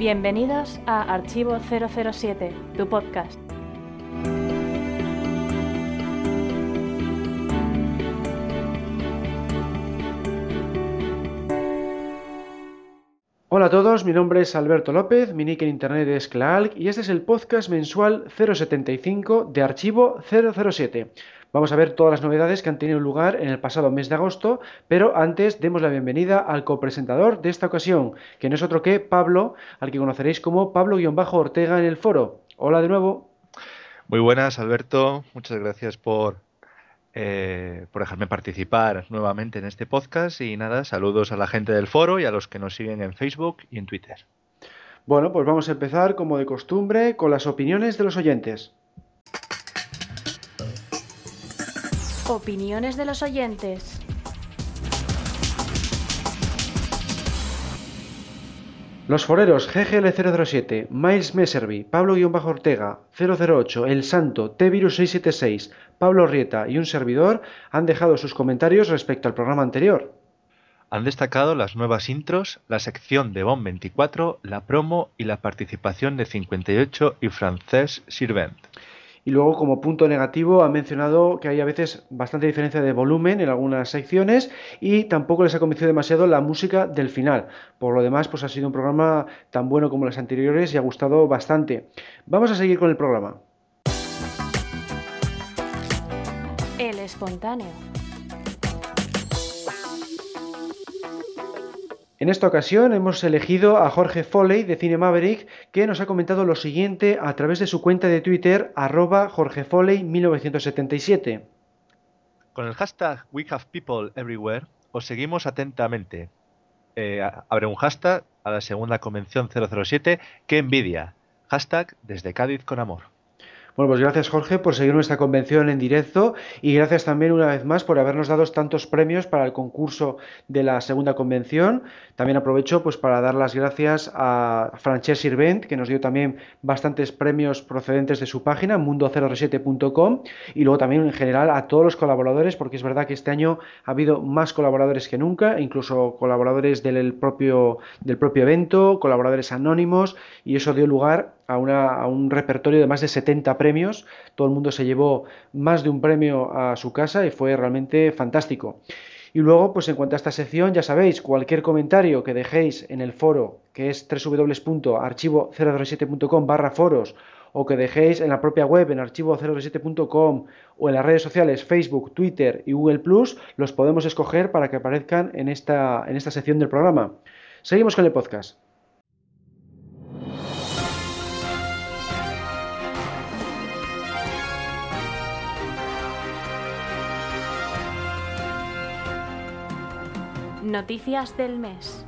Bienvenidos a Archivo 007, tu podcast. Hola a todos, mi nombre es Alberto López, mi nick en internet es Klaalk y este es el podcast mensual 075 de Archivo 007. Vamos a ver todas las novedades que han tenido lugar en el pasado mes de agosto, pero antes demos la bienvenida al copresentador de esta ocasión, que no es otro que Pablo, al que conoceréis como Pablo-Ortega en el foro. Hola de nuevo. Muy buenas, Alberto, muchas gracias por dejarme participar nuevamente en este podcast y nada, saludos a la gente del foro y a los que nos siguen en Facebook y en Twitter. Bueno, pues vamos a empezar como de costumbre con las opiniones de los oyentes. Opiniones de los oyentes. Los foreros GGL007, Miles Messervy, Pablo-Ortega, 008, El Santo, T-Virus 676, Pablo Rieta y un servidor han dejado sus comentarios respecto al programa anterior. Han destacado las nuevas intros, la sección de Bond 24, la promo y la participación de 58 y Francesc Sirvent. Y luego, como punto negativo, ha mencionado que hay a veces bastante diferencia de volumen en algunas secciones y tampoco les ha convencido demasiado la música del final. Por lo demás, pues ha sido un programa tan bueno como los anteriores y ha gustado bastante. Vamos a seguir con el programa. El espontáneo. En esta ocasión hemos elegido a Jorge Foley de Cine Maverick, que nos ha comentado lo siguiente a través de su cuenta de Twitter, @JorgeFoley1977. Con el hashtag WeHavePeopleEverywhere os seguimos atentamente. Abre un hashtag a la segunda convención 007, ¡qué envidia! Hashtag desde Cádiz con amor. Bueno, pues gracias Jorge por seguir nuestra convención en directo y gracias también una vez más por habernos dado tantos premios para el concurso de la segunda convención. También aprovecho pues para dar las gracias a Francesc Sirvent, que nos dio también bastantes premios procedentes de su página, mundo07.com, y luego también en general a todos los colaboradores, porque es verdad que este año ha habido más colaboradores que nunca, incluso colaboradores del propio evento, colaboradores anónimos, y eso dio lugar a un repertorio de más de 70 premios. Todo el mundo se llevó más de un premio a su casa y fue realmente fantástico. Y luego, pues en cuanto a esta sección, ya sabéis, cualquier comentario que dejéis en el foro, que es www.archivo007.com/foros, o que dejéis en la propia web, en archivo007.com, o en las redes sociales Facebook, Twitter y Google+, los podemos escoger para que aparezcan en esta sección del programa. Seguimos con el podcast. Noticias del mes.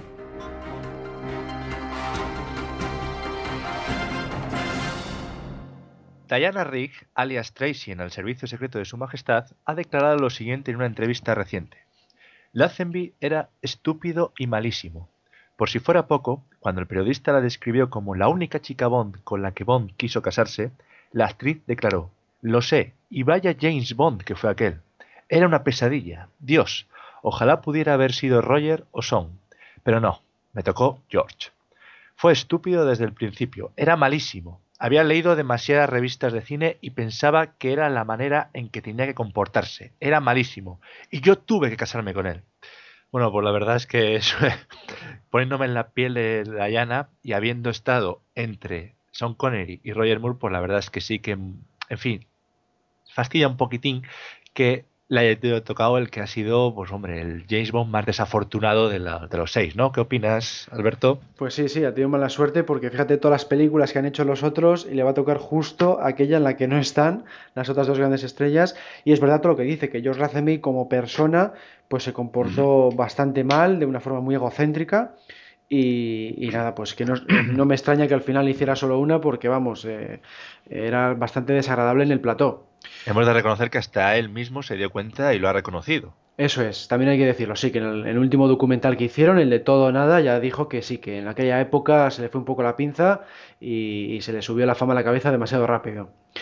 Diana Rigg, alias Tracy en el Servicio Secreto de Su Majestad, ha declarado lo siguiente en una entrevista reciente. Lazenby era estúpido y malísimo. Por si fuera poco, cuando el periodista la describió como la única chica Bond con la que Bond quiso casarse, la actriz declaró: «Lo sé, y vaya James Bond que fue aquel. Era una pesadilla. Dios, ojalá pudiera haber sido Roger o Son. Pero no, me tocó George. Fue estúpido desde el principio, era malísimo. Había leído demasiadas revistas de cine y pensaba que era la manera en que tenía que comportarse. Era malísimo. Y yo tuve que casarme con él». Bueno, pues la verdad es que eso, poniéndome en la piel de Diana y habiendo estado entre Sean Connery y Roger Moore, pues la verdad es que sí que, en fin, fastidia un poquitín que le haya tocado el que ha sido, pues hombre, el James Bond más desafortunado de los 6, ¿no? ¿Qué opinas, Alberto? Pues sí, ha tenido mala suerte porque fíjate todas las películas que han hecho los otros y le va a tocar justo aquella en la que no están las otras dos grandes estrellas. Y es verdad todo lo que dice, que George Lazenby como persona pues se comportó bastante mal, de una forma muy egocéntrica. Y nada, pues que no me extraña que al final hiciera solo una porque, vamos, era bastante desagradable en el plató. Hemos de reconocer que hasta él mismo se dio cuenta y lo ha reconocido. Eso es, también hay que decirlo, sí, que en el último documental que hicieron, el de Todo o Nada, ya dijo que sí, que en aquella época se le fue un poco la pinza y se le subió la fama a la cabeza demasiado rápido.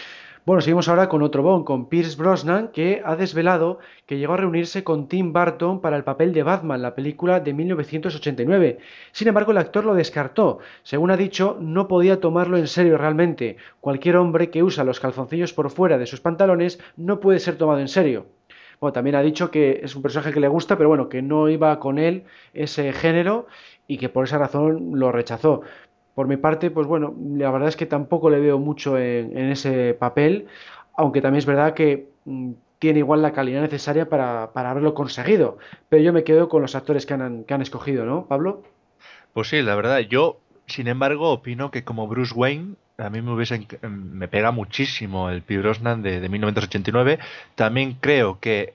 Bueno, seguimos ahora con otro Bond, con Pierce Brosnan, que ha desvelado que llegó a reunirse con Tim Burton para el papel de Batman, la película de 1989. Sin embargo, el actor lo descartó. Según ha dicho, no podía tomarlo en serio realmente. Cualquier hombre que usa los calzoncillos por fuera de sus pantalones no puede ser tomado en serio. Bueno, también ha dicho que es un personaje que le gusta, pero bueno, que no iba con él ese género y que por esa razón lo rechazó. Por mi parte, pues bueno, la verdad es que tampoco le veo mucho en ese papel, aunque también es verdad que tiene igual la calidad necesaria para haberlo conseguido. Pero yo me quedo con los actores que han escogido, ¿no, Pablo? Pues sí, la verdad, yo, sin embargo, opino que como Bruce Wayne, a mí me pega muchísimo el Pierce Brosnan de 1989. También creo que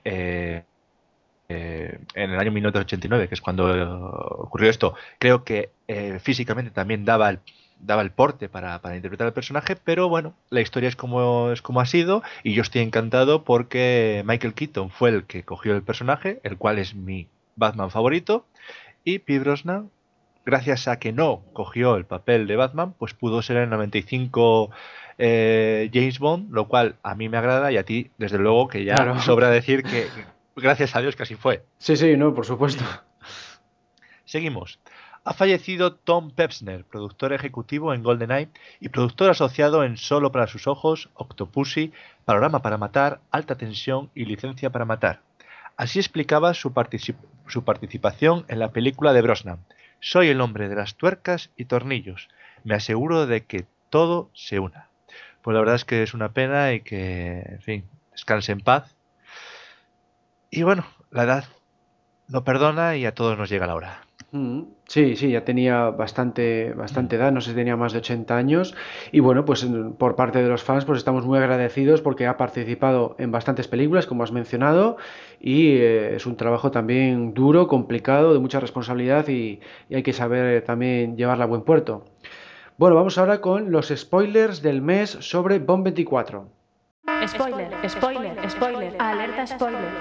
en el año 1989, que es cuando ocurrió esto, creo que físicamente también daba el porte para interpretar el personaje, pero bueno, la historia es como ha sido y yo estoy encantado porque Michael Keaton fue el que cogió el personaje, el cual es mi Batman favorito, y Pierce Brosnan, gracias a que no cogió el papel de Batman, pues pudo ser el 95 James Bond, lo cual a mí me agrada y a ti, desde luego, que ya Claro. sobra decir que gracias a Dios que así fue. Sí, sí, no, por supuesto. Seguimos. Ha fallecido Tom Pepsner, productor ejecutivo en GoldenEye y productor asociado en Solo para sus ojos, Octopussy, Panorama para matar, Alta tensión y Licencia para matar. Así explicaba su participación en la película de Brosnan. Soy el hombre de las tuercas y tornillos. Me aseguro de que todo se una. Pues la verdad es que es una pena y que, en fin, descanse en paz. Y bueno, la edad no perdona y a todos nos llega la hora. Sí, sí, ya tenía bastante edad, no sé si tenía más de 80 años. Y bueno, pues por parte de los fans, pues estamos muy agradecidos porque ha participado en bastantes películas, como has mencionado, y es un trabajo también duro, complicado, de mucha responsabilidad y hay que saber también llevarla a buen puerto. Bueno, vamos ahora con los spoilers del mes sobre Bond 24. Spoiler, spoiler, spoiler, alerta spoiler.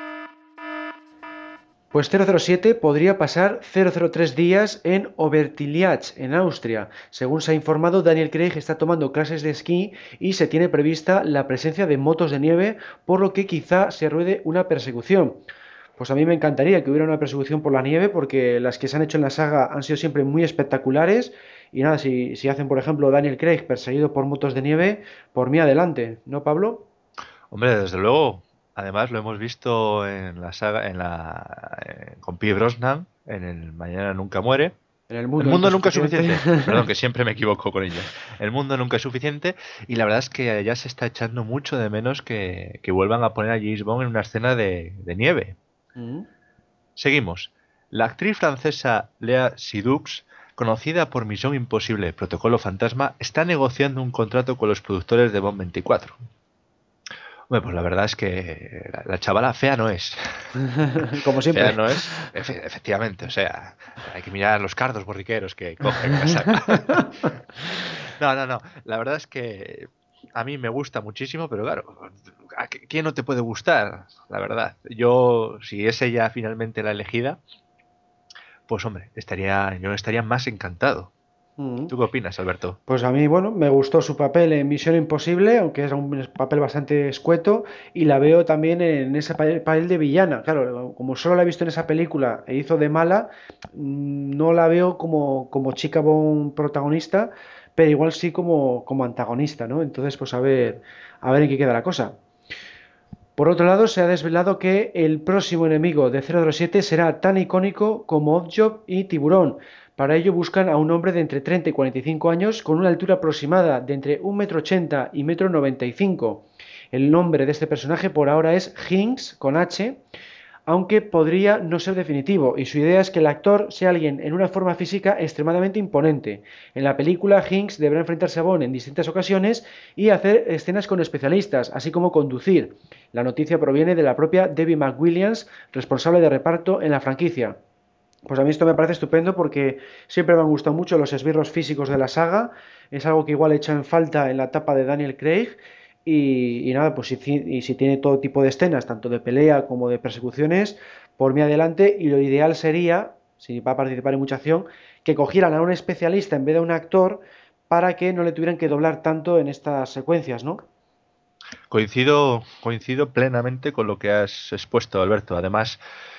Pues 007 podría pasar 003 días en Obertilliach, en Austria. Según se ha informado, Daniel Craig está tomando clases de esquí y se tiene prevista la presencia de motos de nieve, por lo que quizá se ruede una persecución. Pues a mí me encantaría que hubiera una persecución por la nieve, porque las que se han hecho en la saga han sido siempre muy espectaculares. Y nada, si hacen, por ejemplo, Daniel Craig perseguido por motos de nieve, por mí adelante, ¿no, Pablo? Hombre, desde luego. Además lo hemos visto en la saga, con Pierce Brosnan, en el Mañana nunca muere. En el El mundo nunca mundo es nunca es suficiente. suficiente. Perdón, que siempre me equivoco con ello. El mundo nunca es suficiente y la verdad es que ya se está echando mucho de menos que vuelvan a poner a James Bond en una escena de nieve. Mm. Seguimos. La actriz francesa Lea Seydoux, conocida por Misión Imposible, Protocolo Fantasma, está negociando un contrato con los productores de Bond 24. Bueno, pues la verdad es que la chavala fea no es. Como Fea siempre. no es, efectivamente. O sea, hay que mirar los cardos borriqueros que cogen la saca. No, no, no. La verdad es que a mí me gusta muchísimo, pero claro, ¿a quién no te puede gustar? La verdad. Yo, si es ella finalmente la elegida, pues hombre, yo estaría más encantado. Mm. ¿Tú qué opinas, Alberto? Pues a mí, bueno, me gustó su papel en Misión Imposible, aunque era un papel bastante escueto, y la veo también en ese papel de villana. Claro, como solo la he visto en esa película e hizo de mala, no la veo como chica bon protagonista, pero igual sí como antagonista, ¿no? Entonces, pues a ver en qué queda la cosa. Por otro lado, se ha desvelado que el próximo enemigo de 007 será tan icónico como Oddjob y Tiburón. Para ello buscan a un hombre de entre 30 y 45 años con una altura aproximada de entre 1,80 m y 1,95 m. El nombre de este personaje por ahora es Hinks, con H, aunque podría no ser definitivo, y su idea es que el actor sea alguien en una forma física extremadamente imponente. En la película, Hinks deberá enfrentarse a Bond en distintas ocasiones y hacer escenas con especialistas, así como conducir. La noticia proviene de la propia Debbie McWilliams, responsable de reparto en la franquicia. Pues a mí esto me parece estupendo porque siempre me han gustado mucho los esbirros físicos de la saga. Es algo que igual he hecho en falta en la etapa de Daniel Craig. Y nada, pues si tiene todo tipo de escenas, tanto de pelea como de persecuciones, por mí adelante. Y lo ideal sería, si va a participar en mucha acción, que cogieran a un especialista en vez de a un actor para que no le tuvieran que doblar tanto en estas secuencias, ¿no? Coincido plenamente con lo que has expuesto, Alberto. Además,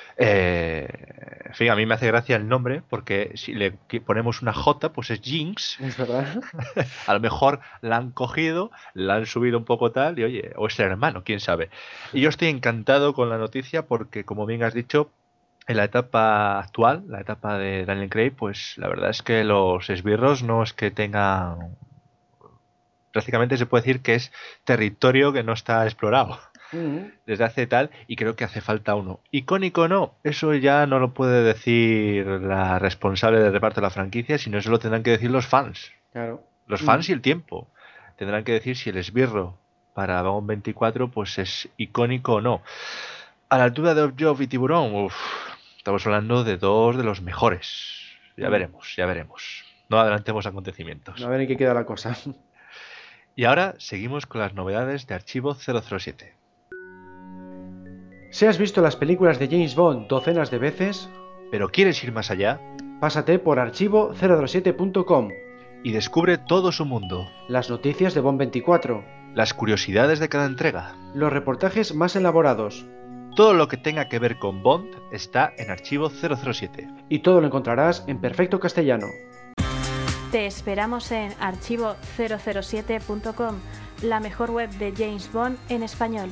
en fin, a mí me hace gracia el nombre porque si le ponemos una J, pues es Jinx. Es verdad. A lo mejor la han cogido, la han subido un poco tal y oye, o es el hermano, quién sabe. Y yo estoy encantado con la noticia porque, como bien has dicho, en la etapa actual, la etapa de Daniel Craig, pues la verdad es que los esbirros no es que tengan... Prácticamente se puede decir que es territorio que no está explorado desde hace tal, y creo que hace falta uno. Icónico no, eso ya no lo puede decir la responsable de reparto de la franquicia, sino eso lo tendrán que decir los fans. Claro. Los fans y el tiempo. Tendrán que decir si el esbirro para Vagón 24 pues es icónico o no. A la altura de Oddjob y Tiburón, estamos hablando de dos de los mejores. Ya veremos, ya veremos. No adelantemos acontecimientos. A ver en qué queda la cosa. Y ahora seguimos con las novedades de Archivo 007. Si has visto las películas de James Bond docenas de veces, ¿Pero quieres ir más allá? pásate por archivo007.com. Y descubre todo su mundo, Las noticias de Bond 24, las curiosidades de cada entrega. los reportajes más elaborados, Todo lo que tenga que ver con Bond está en Archivo 007. y todo lo encontrarás en perfecto castellano. Te esperamos en archivo007.com, la mejor web de James Bond en español.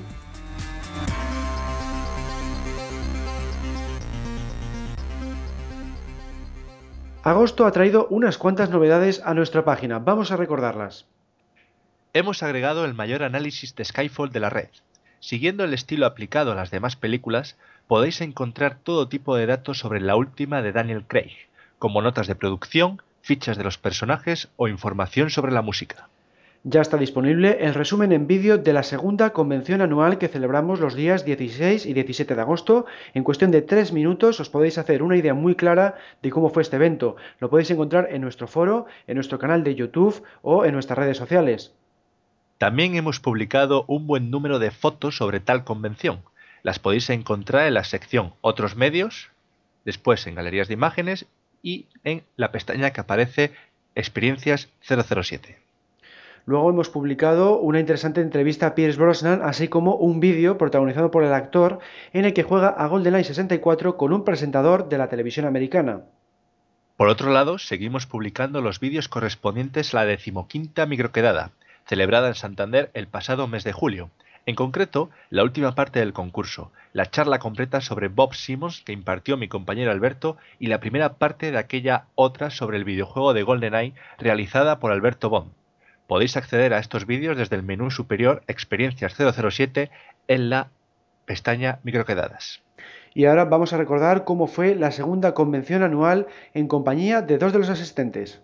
Agosto ha traído unas cuantas novedades a nuestra página, vamos a recordarlas. Hemos agregado el mayor análisis de Skyfall de la red. Siguiendo el estilo aplicado a las demás películas, podéis encontrar todo tipo de datos sobre la última de Daniel Craig, como notas de producción, fichas de los personajes o información sobre la música. Ya está disponible el resumen en vídeo de la segunda convención anual que celebramos los días 16 y 17 de agosto. En cuestión de 3 minutos os podéis hacer una idea muy clara de cómo fue este evento. Lo podéis encontrar en nuestro foro, en nuestro canal de YouTube o en nuestras redes sociales. También hemos publicado un buen número de fotos sobre tal convención. Las podéis encontrar en la sección Otros medios, después en Galerías de imágenes y en la pestaña que aparece Experiencias 007. Luego hemos publicado una interesante entrevista a Pierce Brosnan, así como un vídeo protagonizado por el actor en el que juega a GoldenEye 64 con un presentador de la televisión americana. Por otro lado, seguimos publicando los vídeos correspondientes a la 15ª microquedada, celebrada en Santander el pasado mes de julio. En concreto, la última parte del concurso, la charla completa sobre Bob Simmons que impartió mi compañero Alberto y la primera parte de aquella otra sobre el videojuego de GoldenEye realizada por Alberto Bond. Podéis acceder a estos vídeos desde el menú superior Experiencias 007 en la pestaña Microquedadas. Y ahora vamos a recordar cómo fue la segunda convención anual en compañía de dos de los asistentes.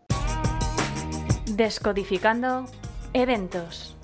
Descodificando eventos.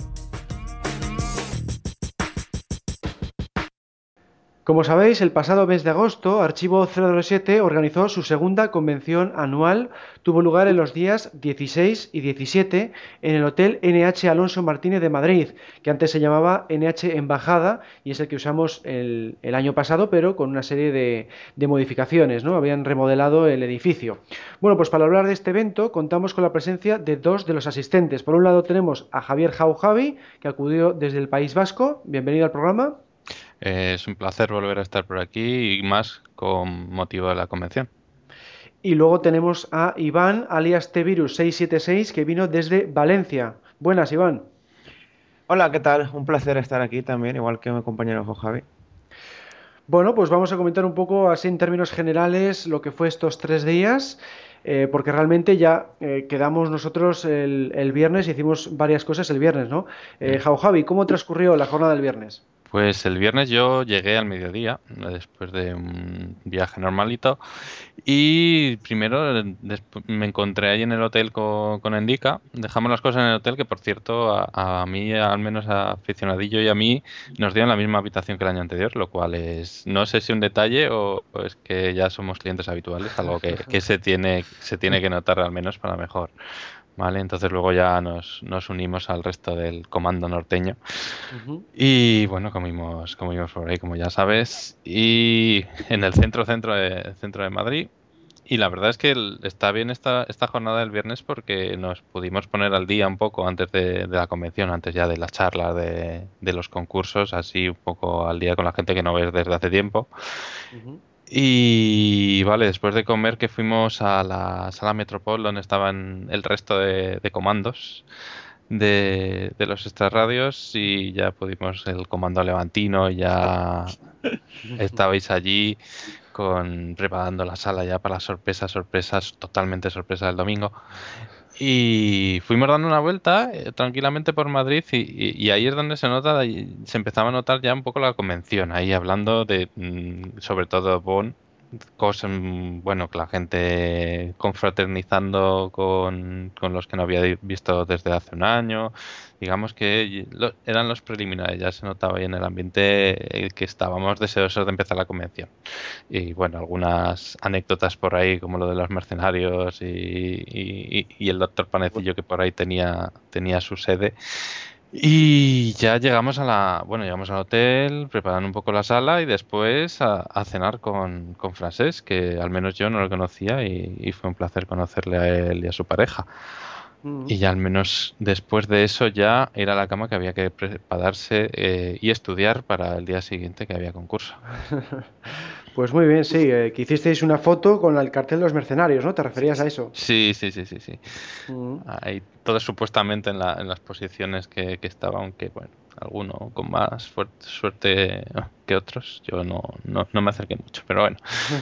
Como sabéis, el pasado mes de agosto, Archivo 007 organizó su segunda convención anual. Tuvo lugar en los días 16 y 17 en el Hotel NH Alonso Martínez de Madrid, que antes se llamaba NH Embajada y es el que usamos el año pasado, pero con una serie de modificaciones, ¿no? Habían remodelado el edificio. Bueno, pues para hablar de este evento contamos con la presencia de dos de los asistentes. Por un lado tenemos a Javier Jaujavi, que acudió desde el País Vasco. Bienvenido al programa. Es un placer volver a estar por aquí y más con motivo de la convención. Y luego tenemos a Iván, alias Tvirus676, que vino desde Valencia. Buenas, Iván. Hola, ¿qué tal? Un placer estar aquí también, igual que mi compañero Javi. Bueno, pues vamos a comentar un poco así en términos generales lo que fue estos 3 días, porque realmente ya quedamos nosotros el viernes y hicimos varias cosas el viernes, ¿no? Javi, ¿cómo transcurrió la jornada del viernes? Pues el viernes yo llegué al mediodía, después de un viaje normalito, y primero me encontré ahí en el hotel con Endika. Dejamos las cosas en el hotel, que por cierto a mí, al menos a aficionadillo y a mí, nos dieron la misma habitación que el año anterior, lo cual es, no sé si un detalle o es que ya somos clientes habituales, algo que se tiene que notar al menos para mejor. Vale, entonces luego ya nos unimos al resto del comando norteño. Y bueno, comimos por ahí, como ya sabes, y en el centro de Madrid. Y la verdad es que está bien esta jornada del viernes porque nos pudimos poner al día un poco antes de la convención, antes ya de las charlas de los concursos, así un poco al día con la gente que no ves desde hace tiempo. Ujú. Y vale, después de comer que fuimos a la sala Metropol donde estaban el resto de comandos de los extrarradios y ya pudimos el comando levantino, ya estabais allí preparando la sala ya para las sorpresas, totalmente sorpresas del domingo. Y fuimos dando una vuelta tranquilamente por Madrid y ahí es donde se empezaba a notar ya un poco la convención, ahí hablando de, sobre todo Bonn, cosas, bueno, que la gente confraternizando con los que no había visto desde hace un año. Digamos que eran los preliminares, ya se notaba ahí en el ambiente que estábamos deseosos de empezar la convención. Y bueno, algunas anécdotas por ahí, como lo de los mercenarios y el doctor Panecillo que por ahí tenía su sede. Y ya llegamos al hotel, preparando un poco la sala y después a cenar con Francesc, que al menos yo no lo conocía y fue un placer conocerle a él y a su pareja. Ujú. Y ya al menos después de eso ya ir a la cama que había que prepararse y estudiar para el día siguiente que había concurso. Pues muy bien, sí, que hicisteis una foto con el cartel de los mercenarios, ¿no? ¿Te referías a eso? Sí. Ujú. Ahí todo supuestamente en las posiciones que estaba, aunque bueno, alguno con más suerte que otros. Yo no me acerqué mucho, pero bueno.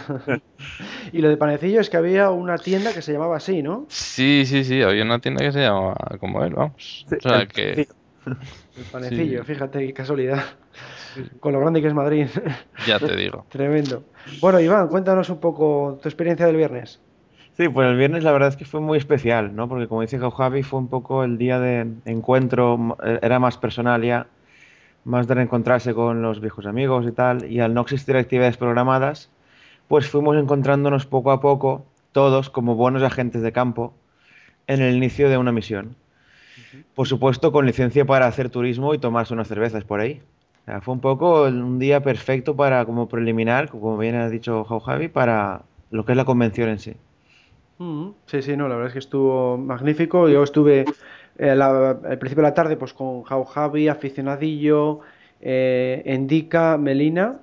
Y lo de panecillo es que había una tienda que se llamaba así, ¿no? Sí, había una tienda que se llama como él, vamos. Sí, O sea que El sí, panecillo, fíjate qué casualidad, sí, con lo grande que es Madrid. ya te digo. Tremendo. Bueno, Iván, cuéntanos un poco tu experiencia del viernes. Sí, pues el viernes la verdad es que fue muy especial, ¿no? Porque como dice Javi, fue un poco el día de encuentro, era más personal ya, más de reencontrarse con los viejos amigos y tal, y al no existir actividades programadas, pues fuimos encontrándonos poco a poco, todos como buenos agentes de campo, en el inicio de una misión. Por supuesto, con licencia para hacer turismo y tomarse unas cervezas por ahí. O sea, fue un poco un día perfecto para, como preliminar, como bien ha dicho Javi, para lo que es la convención en sí. Sí, sí, no, la verdad es que estuvo magnífico. Yo estuve al principio de la tarde pues con Javi, Aficionadillo, Endica, Melina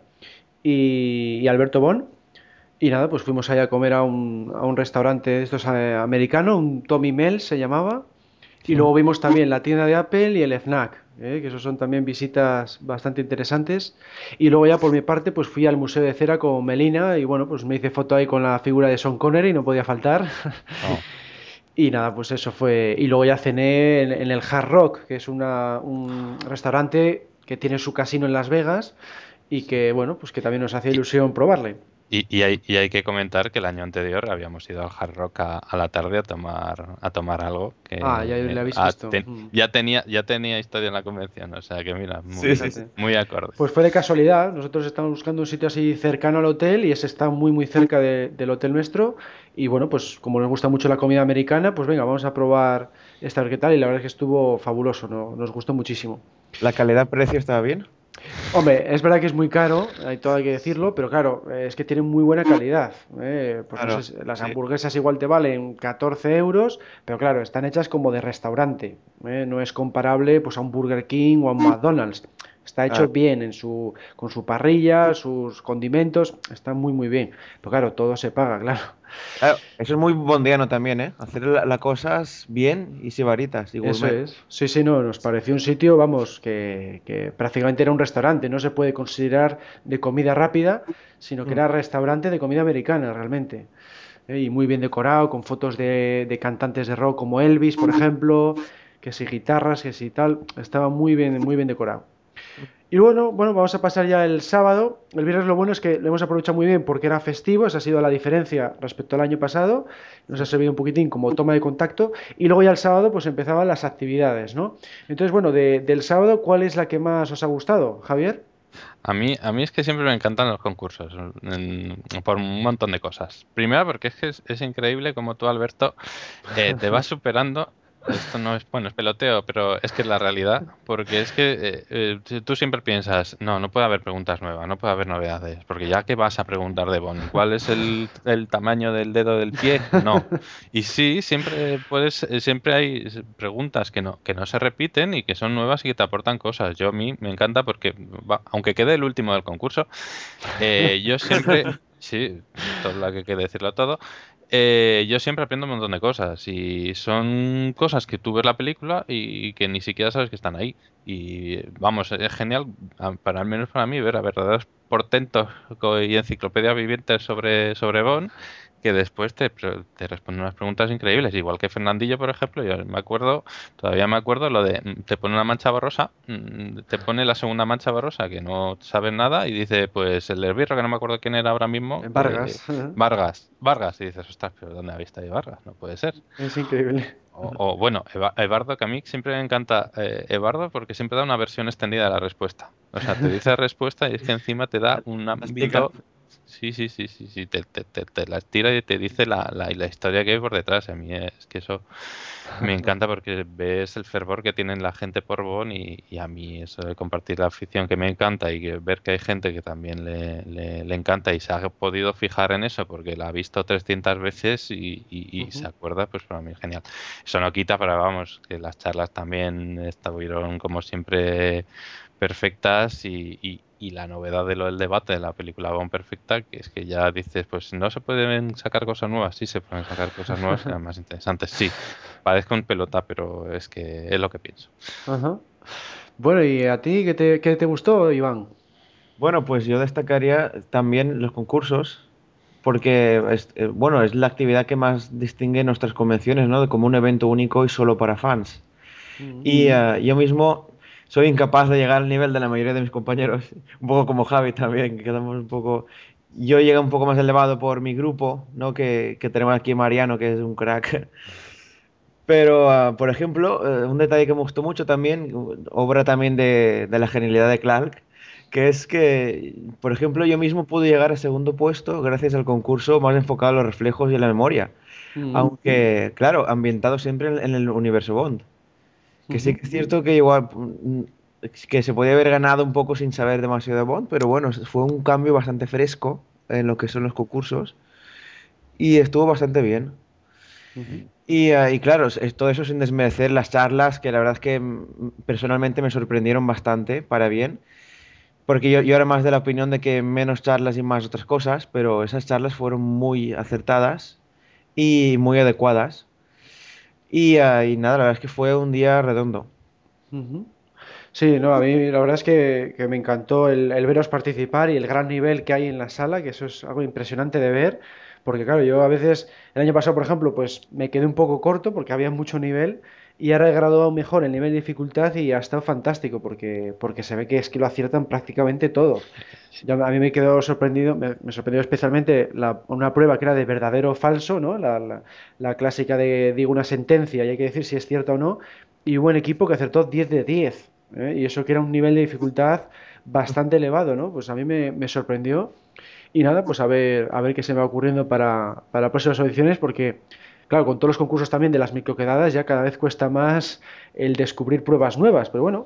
y Alberto Bon. Y nada, pues fuimos allá a comer a un restaurante de estos americano, un Tommy Mel se llamaba. Y luego vimos también la tienda de Apple y el FNAC, que esos son también visitas bastante interesantes. Y luego ya por mi parte pues fui al Museo de Cera con Melina y bueno, pues me hice foto ahí con la figura de Sean Connery, no podía faltar. Oh. Y nada, pues eso fue. Y luego ya cené en el Hard Rock, que es un restaurante que tiene su casino en Las Vegas y que bueno, pues que también nos hacía ilusión probarle. Y hay que comentar que el año anterior habíamos ido al Hard Rock a la tarde a tomar algo Ah, ya que le habéis visto. ya tenía historia en la convención, o sea que mira, Sí, muy, sí, sí. Fíjate. muy acorde. Pues fue de casualidad. Nosotros estábamos buscando un sitio así cercano al hotel y ese está muy muy cerca del hotel nuestro. Y bueno, pues como nos gusta mucho la comida americana, pues venga, vamos a probar esta a ver qué tal. Y la verdad es que estuvo fabuloso, ¿no? Nos gustó muchísimo. ¿La calidad-precio estaba bien? Hombre, es verdad que es muy caro, hay todo hay que decirlo, pero claro, es que tienen muy buena calidad. Pues no sé, Claro, las sí. hamburguesas igual te valen 14 euros, pero claro, están hechas como de restaurante. No es comparable pues a un Burger King o a un McDonald's. Está hecho Claro. bien con su parrilla, sus condimentos, está muy muy bien. Pero claro, todo se paga, claro. Claro, eso es muy bondiano también, ¿eh? Hacer las cosas bien y sibaritas y Eso gourmet. es. Sí, sí, no, nos pareció un sitio, vamos, que prácticamente era un restaurante. No se puede considerar de comida rápida, sino que Mm. era restaurante de comida americana, realmente. Y muy bien decorado, con fotos de cantantes de rock como Elvis, por ejemplo, que si guitarras, que si tal. Estaba muy bien decorado. Y bueno, vamos a pasar ya el sábado. El viernes lo bueno es que lo hemos aprovechado muy bien porque era festivo, esa ha sido la diferencia respecto al año pasado. Nos ha servido un poquitín como toma de contacto. Y luego ya el sábado pues empezaban las actividades, ¿no? Entonces, bueno, del sábado, ¿cuál es la que más os ha gustado, Javier? A mí es que siempre me encantan los concursos, por un montón de cosas. Primero porque es que es increíble como tú, Alberto, te vas superando esto no es, bueno, es peloteo, pero es que es la realidad, porque es que tú siempre piensas, no puede haber preguntas nuevas, no puede haber novedades, porque ya que vas a preguntar de Bond, ¿cuál es el tamaño del dedo del pie? No. Y sí, siempre hay preguntas que no se repiten y que son nuevas y que te aportan cosas. Yo a mí me encanta porque, aunque quede el último del concurso, yo siempre, sí, todo lo que hay que decirlo todo, yo siempre aprendo un montón de cosas y son cosas que tú ves la película y que ni siquiera sabes que están ahí. Y vamos, es genial, para al menos para mí, ver a verdaderos portentos y enciclopedias vivientes sobre Bond que después te responden unas preguntas increíbles. Igual que Fernandillo, por ejemplo, yo todavía me acuerdo lo de te pone una mancha borrosa, te pone la segunda mancha borrosa que no sabes nada y dice, pues el esbirro, que no me acuerdo quién era ahora mismo, En Vargas. Vargas, y dices, ostras, pero ¿dónde ha visto ahí Vargas? No puede ser. Es increíble. Bueno, Evardo, que a mí siempre me encanta Evardo porque siempre da una versión extendida de la respuesta. O sea, te dice la respuesta y es que encima te da un ámbito. Sí, te la tira y te dice la historia que hay por detrás. A mí es que eso me encanta porque ves el fervor que tiene la gente por Bond y a mí eso de compartir la afición que me encanta y ver que hay gente que también le encanta y se ha podido fijar en eso porque la ha visto 300 veces y se acuerda, pues para mí es genial. Eso no quita, pero vamos, que las charlas también estuvieron como siempre perfectas y la novedad de lo del debate de la película Bond Perfecta, que es que ya dices, pues no se pueden sacar cosas nuevas, sí se pueden sacar cosas nuevas que eran más interesantes, sí, parezco un pelota, pero es que es lo que pienso. Ajá. Bueno, ¿y a ti qué te gustó, Iván? Bueno, pues yo destacaría también los concursos, porque bueno, es la actividad que más distingue nuestras convenciones, ¿no? De como un evento único y solo para fans. Y yo mismo soy incapaz de llegar al nivel de la mayoría de mis compañeros, un poco como Javi también, que quedamos un poco. Yo llegué un poco más elevado por mi grupo, ¿no? Que tenemos aquí Mariano, que es un crack. Pero, por ejemplo, un detalle que me gustó mucho también, obra también de la genialidad de Clark, que es que, por ejemplo, yo mismo pude llegar a segundo puesto gracias al concurso más enfocado a los reflejos y a la memoria, aunque, claro, ambientado siempre en el universo Bond. Que sí que es cierto que igual que se podía haber ganado un poco sin saber demasiado de Bond, pero bueno, fue un cambio bastante fresco en lo que son los concursos y estuvo bastante bien. Y claro, todo eso sin desmerecer las charlas, que la verdad es que personalmente me sorprendieron bastante para bien, porque yo era más de la opinión de que menos charlas y más otras cosas, pero esas charlas fueron muy acertadas y muy adecuadas. Y nada, la verdad es que fue un día redondo. Ujú. Sí, no, a mí la verdad es que me encantó el veros participar y el gran nivel que hay en la sala, que eso es algo impresionante de ver, porque claro, yo a veces, el año pasado, por ejemplo, pues me quedé un poco corto porque había mucho nivel y ahora he graduado mejor el nivel de dificultad y ha estado fantástico porque se ve que es que lo aciertan prácticamente todo. A mí me quedó sorprendido, me sorprendió especialmente una prueba que era de verdadero o falso, ¿no? La clásica de digo una sentencia y hay que decir si es cierta o no, y hubo un equipo que acertó 10 de 10. Y eso que era un nivel de dificultad bastante elevado, ¿no? Pues a mí me sorprendió. Y nada, pues a ver qué se me va ocurriendo para próximas audiciones, porque, claro, con todos los concursos también de las microquedadas ya cada vez cuesta más el descubrir pruebas nuevas. Pero bueno,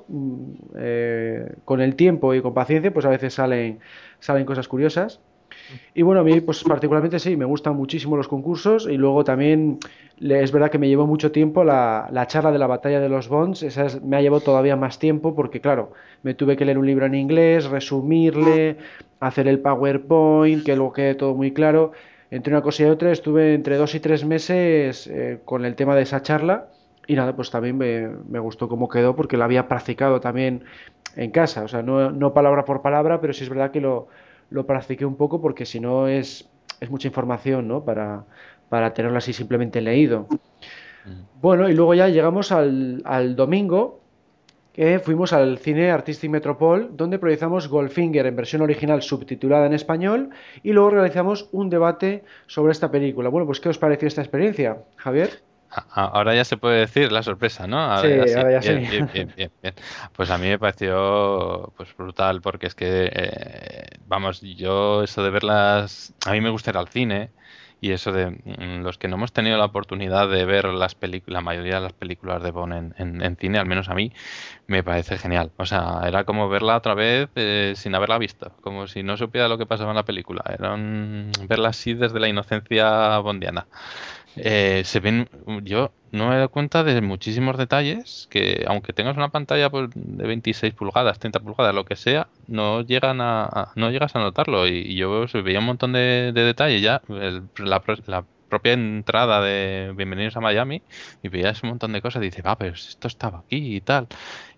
con el tiempo y con paciencia, pues a veces salen cosas curiosas. Y bueno, a mí pues particularmente sí, me gustan muchísimo los concursos y luego también es verdad que me llevó mucho tiempo la charla de la batalla de los Bonds, me ha llevado todavía más tiempo porque claro, me tuve que leer un libro en inglés, resumirle, hacer el PowerPoint, que luego quede todo muy claro. Entre una cosa y otra estuve entre 2 y 3 meses con el tema de esa charla y nada, pues también me gustó cómo quedó porque lo había practicado también en casa, o sea, no palabra por palabra, pero sí es verdad que lo practiqué un poco porque si no es mucha información, ¿no? Para tenerlo así simplemente leído. Bueno, y luego ya llegamos al domingo, que fuimos al cine Artistic Metropol, donde proyectamos Goldfinger en versión original subtitulada en español, y luego realizamos un debate sobre esta película. Bueno, pues ¿qué os pareció esta experiencia, Javier? Ahora ya se puede decir la sorpresa, ¿no? Sí, Ahora ya sí. ahora ya Bien, sí. bien, bien, bien, bien. Pues a mí me pareció pues brutal porque es que, vamos, yo eso de verlas, a mí me gusta ir al cine Y eso de los que no hemos tenido la oportunidad de ver la mayoría de las películas de Bond en cine, al menos a mí, me parece genial. O sea, era como verla otra vez sin haberla visto, como si no supiera lo que pasaba en la película. Era verla así desde la inocencia bondiana. Se ven, yo no me he dado cuenta de muchísimos detalles que, aunque tengas una pantalla pues, de 26 pulgadas, 30 pulgadas, lo que sea, no llegas a notarlo. Y yo veía un montón de detalles ya. La propia entrada de Bienvenidos a Miami y veías un montón de cosas y dices, pero esto estaba aquí y tal.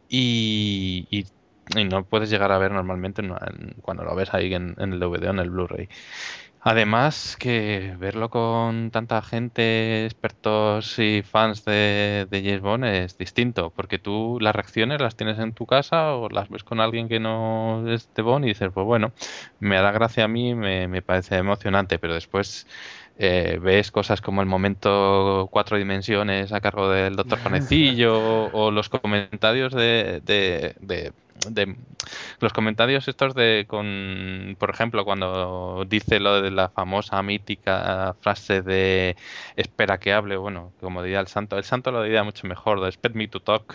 Y no puedes llegar a ver normalmente cuando lo ves ahí en el DVD o en el Blu-ray. Además que verlo con tanta gente, expertos y fans de James Bond es distinto, porque tú las reacciones las tienes en tu casa o las ves con alguien que no es de Bond y dices, pues bueno, me hará gracia a mí, me parece emocionante, pero después ves cosas como el momento cuatro dimensiones a cargo del Doctor Panecillo o los comentarios de los comentarios estos por ejemplo, cuando dice lo de la famosa mítica frase de espera que hable, bueno, como diría el santo lo diría mucho mejor, de expect me to talk,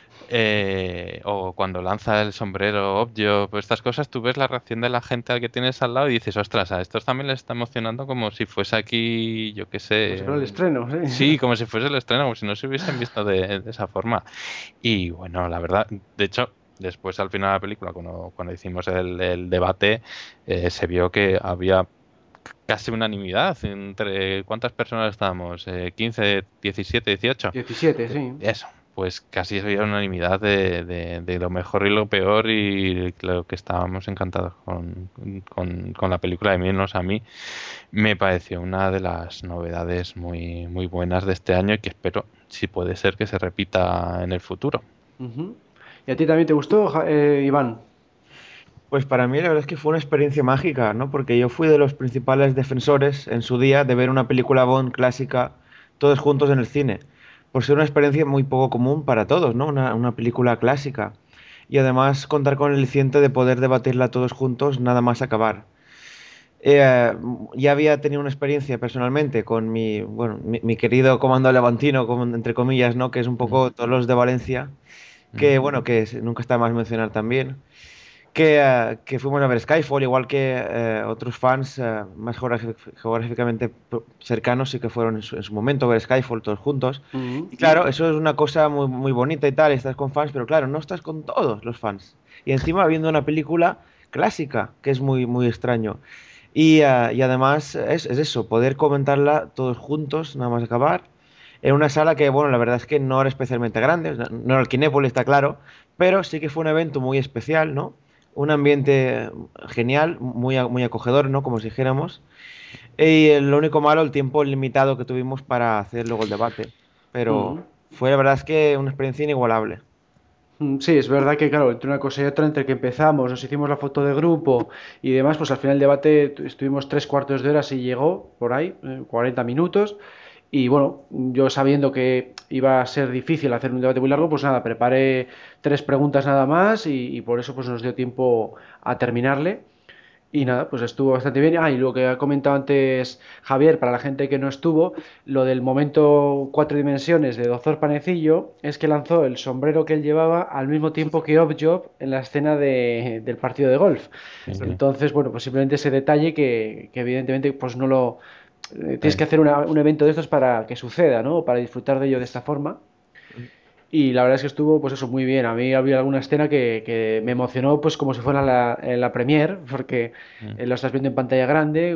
o cuando lanza el sombrero obvio, pues estas cosas, tú ves la reacción de la gente al que tienes al lado y dices, ostras, a estos también les está emocionando como si fuese aquí, yo qué sé. Como si fuera el estreno, ¿sí? Sí, como si fuese el estreno, como si no se hubiesen visto de esa forma. Y bueno, la verdad, de hecho, después al final de la película, cuando hicimos el debate, se vio que había casi unanimidad entre ¿cuántas personas estábamos? 15, 17, 18. 17, sí. Eso, pues casi había unanimidad de lo mejor y lo peor y lo que estábamos encantados con la película, de menos a mí me pareció una de las novedades muy, muy buenas de este año y que espero, si puede ser, que se repita en el futuro. Uh-huh. ¿Y a ti también te gustó, Iván? Pues para mí la verdad es que fue una experiencia mágica, ¿no? Porque yo fui de los principales defensores en su día de ver una película Bond clásica todos juntos en el cine, por ser una experiencia muy poco común para todos, ¿no? Una película clásica. Y además contar con el aliciente de poder debatirla todos juntos nada más acabar. Eh, ya había tenido una experiencia personalmente con mi querido comando levantino, como entre comillas, ¿no? Que es un poco todos los de Valencia, que bueno, nunca está más mencionar también. Que fuimos a ver Skyfall, igual que otros fans más geográficamente cercanos, sí que fueron en su momento a ver Skyfall todos juntos. Uh-huh. Y claro, eso es una cosa muy, muy bonita y tal, estás con fans, pero claro, no estás con todos los fans. Y encima viendo una película clásica, que es muy, muy extraño. Y además es eso, poder comentarla todos juntos, nada más acabar. En una sala que, bueno, la verdad es que no era especialmente grande, no era el Kinépolis, está claro, pero sí que fue un evento muy especial, ¿no? Un ambiente genial, muy acogedor, ¿no? Como si dijéramos. Y lo único malo, el tiempo limitado que tuvimos para hacer luego el debate. Pero Uh-huh. fue la verdad es que una experiencia inigualable. Sí, es verdad que, claro, entre una cosa y otra, entre que empezamos, nos hicimos la foto de grupo y demás, pues al final el debate estuvimos 3 cuartos de hora si llegó, por ahí, 40 minutos. Y bueno, yo sabiendo que iba a ser difícil hacer un debate muy largo, pues nada, preparé 3 preguntas nada más y por eso pues nos dio tiempo a terminarle. Y nada, pues estuvo bastante bien. Ah, y lo que ha comentado antes Javier, para la gente que no estuvo, lo del momento cuatro dimensiones de Doctor Panecillo es que lanzó el sombrero que él llevaba al mismo tiempo que Oddjob en la escena del partido de golf. Sí, sí. Entonces, bueno, pues simplemente ese detalle que evidentemente pues no lo... tienes que hacer un evento de estos para que suceda, ¿no? Para disfrutar de ello de esta forma. Y la verdad es que estuvo, pues eso, muy bien. A mí había alguna escena que me emocionó, pues como si fuera la premiere, porque lo estás viendo en pantalla grande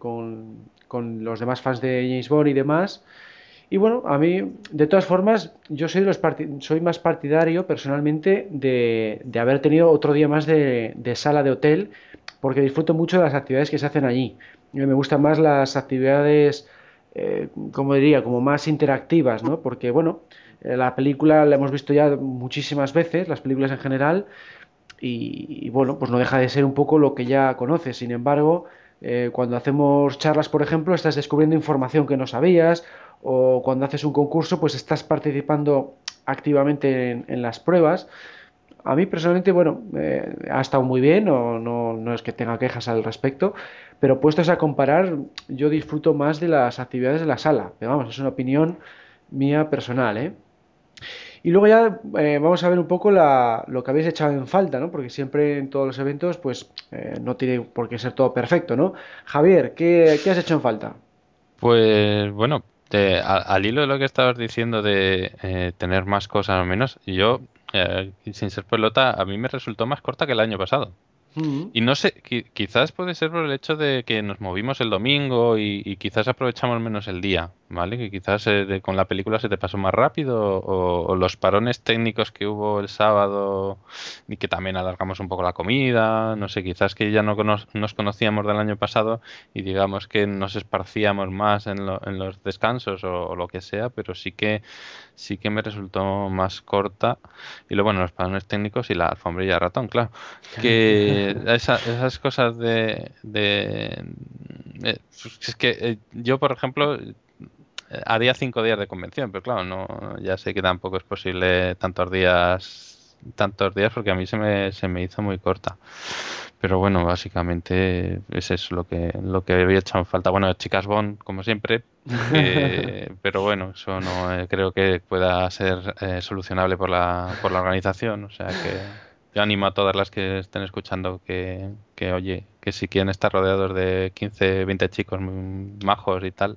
con los demás fans de James Bond y demás. Y bueno, a mí, de todas formas, yo soy más partidario personalmente de haber tenido otro día más de sala de hotel, porque disfruto mucho de las actividades que se hacen allí. Me gustan más las actividades, como diría, como más interactivas, ¿no? Porque bueno, la película la hemos visto ya muchísimas veces, las películas en general, y bueno, pues no deja de ser un poco lo que ya conoces. Sin embargo, cuando hacemos charlas, por ejemplo, estás descubriendo información que no sabías, o cuando haces un concurso, pues estás participando activamente en las pruebas. a mí personalmente, bueno, ha estado muy bien, no es que tenga quejas al respecto, pero puestos a comparar, yo disfruto más de las actividades de la sala. Pero vamos, es una opinión mía personal, ¿eh? Y luego ya vamos a ver un poco lo que habéis echado en falta, ¿no? Porque siempre en todos los eventos, pues no tiene por qué ser todo perfecto, ¿no? Javier, ¿qué has hecho en falta? Pues bueno, al hilo de lo que estabas diciendo de tener más cosas o menos, yo, sin ser pelota, a mí me resultó más corta que el año pasado. Mm. Y no sé, quizás puede ser por el hecho de que nos movimos el domingo y quizás aprovechamos menos el día, ¿vale? Que quizás con la película se te pasó más rápido o los parones técnicos que hubo el sábado y que también alargamos un poco la comida, no sé, quizás que ya no nos conocíamos del año pasado y digamos que nos esparcíamos más en los descansos o lo que sea, pero sí que me resultó más corta. Y luego, bueno, los parones técnicos y la alfombrilla de ratón, claro. Que esas cosas pues es que yo, por ejemplo, haría 5 días de convención, pero claro, no, ya sé que tampoco es posible tantos días porque a mí se me hizo muy corta. Pero bueno, básicamente es eso lo que había echado en falta. Bueno, chicas Bond, como siempre, pero bueno, eso no creo que pueda ser solucionable por la organización. O sea que yo animo a todas las que estén escuchando oye, que si quieren estar rodeados de 15 20 chicos muy majos y tal,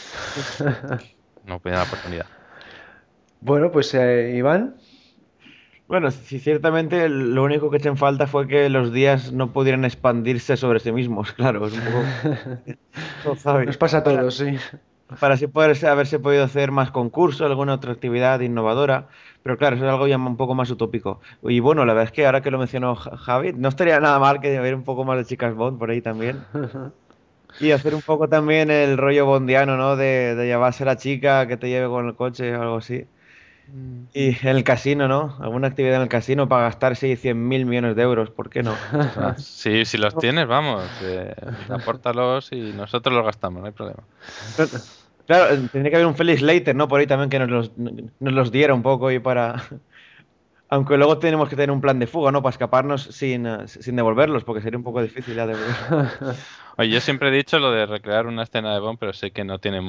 no pierdan la oportunidad. Bueno, pues Iván. Bueno, sí, ciertamente lo único que eché en falta fue que los días no pudieran expandirse sobre sí mismos. Claro, es un poco como Nos Javi. pasa a todos, sí. Para así poder haberse podido hacer más concursos, alguna otra actividad innovadora, pero claro, eso es algo ya un poco más utópico. Y bueno, la verdad es que ahora que lo mencionó Javi, no estaría nada mal que haber un poco más de chicas Bond por ahí también. Y hacer un poco también el rollo bondiano, ¿no? De llevarse a la chica que te lleve con el coche o algo así. Y en el casino, ¿no? Alguna actividad en el casino para gastarse 100.000 millones de euros, ¿por qué no? Ostras, sí, si los tienes, vamos, apórtalos y nosotros los gastamos, no hay problema. Claro, tendría que haber un Felix Leiter, ¿no? Por ahí también que nos los diera un poco y para... Aunque luego tenemos que tener un plan de fuga, ¿no? Para escaparnos sin devolverlos, porque sería un poco difícil ya devolver. Oye, yo siempre he dicho lo de recrear una escena de Bond, pero sé que no tiene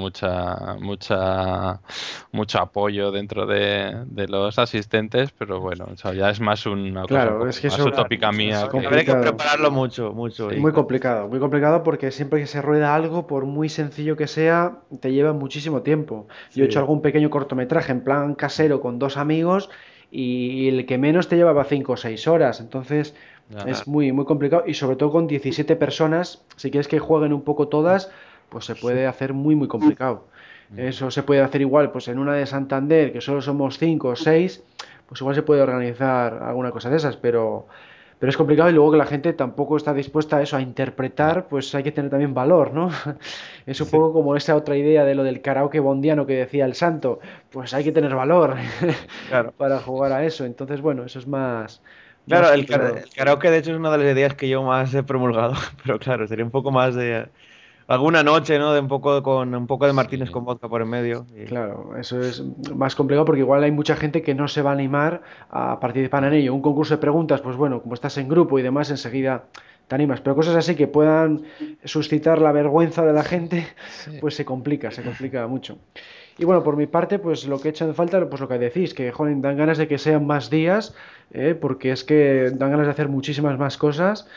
mucho apoyo dentro de los asistentes, pero bueno, o sea, ya es más una cosa un Claro, poco es que más eso utópica es mía Habría que complicado. prepararlo mucho, mucho. sí. Muy complicado porque siempre que se rueda algo, por muy sencillo que sea, te lleva muchísimo tiempo. Yo he hecho Sí. algún pequeño cortometraje en plan casero con dos amigos y el que menos te llevaba 5 o 6 horas. Entonces Ya. es muy complicado y sobre todo con 17 personas, si quieres que jueguen un poco todas, pues se puede hacer muy complicado. Eso se puede hacer igual, pues en una de Santander, que solo somos 5 o 6, pues igual se puede organizar alguna cosa de esas, pero es complicado y luego que la gente tampoco está dispuesta a eso, a Ya. interpretar, pues hay que tener también valor, ¿no? Es un Sí, poco como esa otra idea de lo del karaoke bondiano que decía el santo, pues hay que tener valor claro. para jugar a eso. Entonces, bueno, eso es más Claro, complicado. el karaoke de hecho es una de las ideas que yo más he promulgado, pero claro, sería un poco más de alguna noche, ¿no? De un poco con un poco de Martínez Sí. con vodka por en medio. Claro, eso es más complicado porque igual hay mucha gente que no se va a animar a participar en ello. Un concurso de preguntas, pues bueno, como estás en grupo y demás, enseguida te animas. Pero cosas así que puedan suscitar la vergüenza de la gente, Sí. pues se complica mucho. Y bueno, por mi parte, pues lo que he hecho en falta, pues lo que decís, que joder, dan ganas de que sean más días, porque es que dan ganas de hacer muchísimas más cosas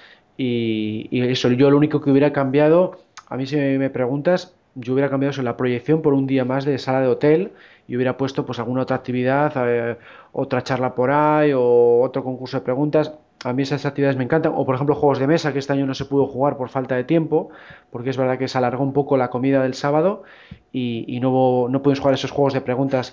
y eso, yo lo único que hubiera cambiado, a mí si me preguntas, yo hubiera cambiado eso, la proyección por un día más de sala de hotel y hubiera puesto pues alguna otra actividad, otra charla por ahí o otro concurso de preguntas. A mí esas actividades me encantan. O por ejemplo juegos de mesa, que este año no se pudo jugar por falta de tiempo, porque es verdad que se alargó un poco la comida del sábado y no pudimos jugar esos juegos de preguntas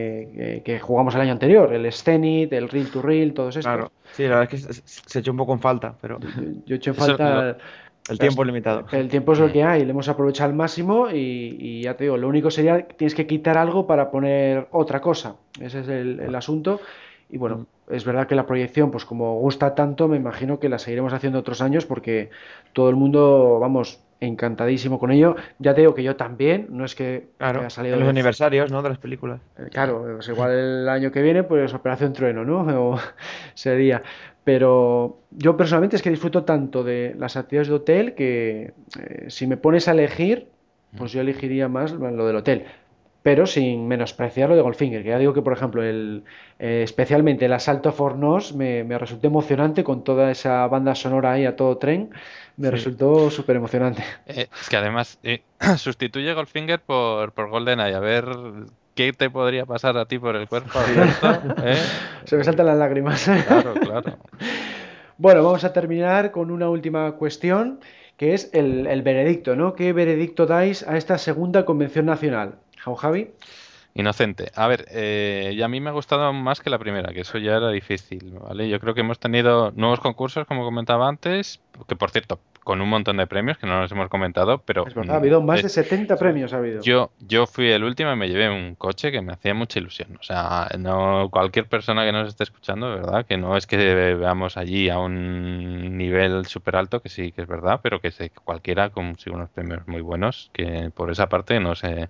que jugamos el año anterior, el Scenit, el Reel to Reel, todos estos. Claro, sí, la verdad es que se echó un poco en falta, pero Yo eché en Eso falta, el pero tiempo es limitado. el tiempo es lo mm, que hay, lo hemos aprovechado al máximo y ya te digo, lo único sería que tienes que quitar algo para poner otra cosa. Ese es el asunto. Y bueno, Mm. es verdad que la proyección, pues como gusta tanto, me imagino que la seguiremos haciendo otros años porque todo el mundo, vamos, encantadísimo con ello. Ya te digo que yo también, no es que Claro, haya salido en los de... aniversarios, ¿no? De las películas. Claro, pues igual el año que viene, pues Operación Trueno, ¿no? O sería. Pero yo personalmente es que disfruto tanto de las actividades de hotel que si me pones a elegir, pues yo elegiría más lo del hotel. Pero sin menospreciar lo de Goldfinger, que ya digo que, por ejemplo, especialmente el Asalto a Fornós me resultó emocionante con toda esa banda sonora ahí a todo tren, me Sí. resultó súper emocionante. Es que además sustituye Goldfinger por GoldenEye. A ver qué te podría pasar a ti por el cuerpo, Alberto. Se me saltan las lágrimas. Claro, claro. Bueno, vamos a terminar con una última cuestión, que es el veredicto, ¿no? ¿Qué veredicto dais a esta segunda convención nacional? Javi. Inocente. A ver, y a mí me ha gustado más que la primera, que eso ya era difícil, ¿vale? Yo creo que hemos tenido nuevos concursos, como comentaba antes, que por cierto, con un montón de premios que no nos hemos comentado, pero Es verdad, ha habido más de 70 premios, ha habido. yo fui el último y me llevé un coche que me hacía mucha ilusión. O sea, no cualquier persona que nos esté escuchando, ¿verdad? Que no es que veamos allí a un nivel súper alto, que sí que es verdad, pero que cualquiera consigue unos premios muy buenos, que por esa parte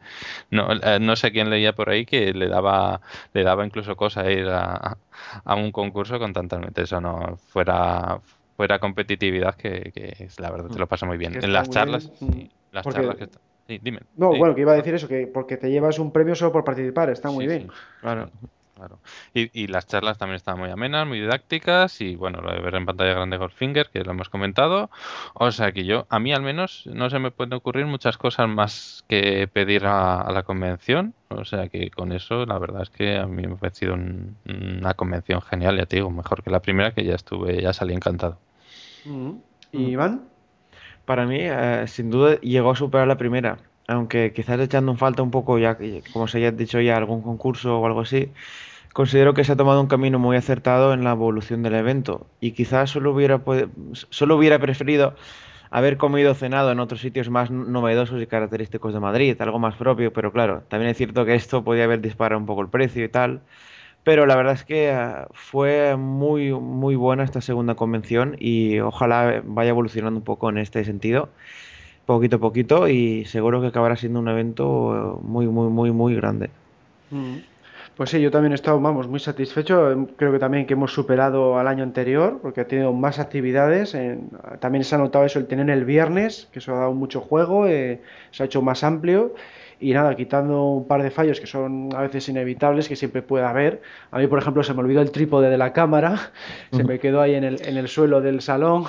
no sé quién leía por ahí que le daba incluso cosa ir a un concurso con tantas metas. Eso no fuera competitividad que la verdad te lo pasa muy bien. Que En está las muy charlas, bien. sí, las Porque- charlas que sí, dime. No, Sí. bueno, que iba a decir eso, que porque te llevas un premio solo por participar, está muy Sí, bien. sí, Claro. claro. Y las charlas también estaban muy amenas, muy didácticas y bueno, lo de ver en pantalla grande Goldfinger, que lo hemos comentado. O sea que a mí al menos, no se me pueden ocurrir muchas cosas más que pedir a la convención. O sea que con eso, la verdad es que a mí me ha parecido una convención genial, ya te digo, mejor que la primera, que ya salí encantado. ¿Y Iván? Para mí, sin duda, llegó a superar la primera. Aunque quizás echando en falta un poco, ya como se haya dicho ya, algún concurso o algo así, considero que se ha tomado un camino muy acertado en la evolución del evento. Y quizás solo hubiera preferido haber comido o cenado en otros sitios más novedosos y característicos de Madrid, algo más propio, pero claro, también es cierto que esto podía haber disparado un poco el precio y tal. Pero la verdad es que fue muy, muy buena esta segunda convención y ojalá vaya evolucionando un poco en este sentido, poquito a poquito, y seguro que acabará siendo un evento muy, muy, muy, muy grande. Pues sí, yo también he estado, vamos, muy satisfecho. Creo que también que hemos superado al año anterior, porque ha tenido más actividades. También se ha notado eso, el tener el viernes, que eso ha dado mucho juego, se ha hecho más amplio. Y nada, quitando un par de fallos que son a veces inevitables, que siempre puede haber. A mí, por ejemplo, se me olvidó el trípode de la cámara, se me quedó ahí en el suelo del salón.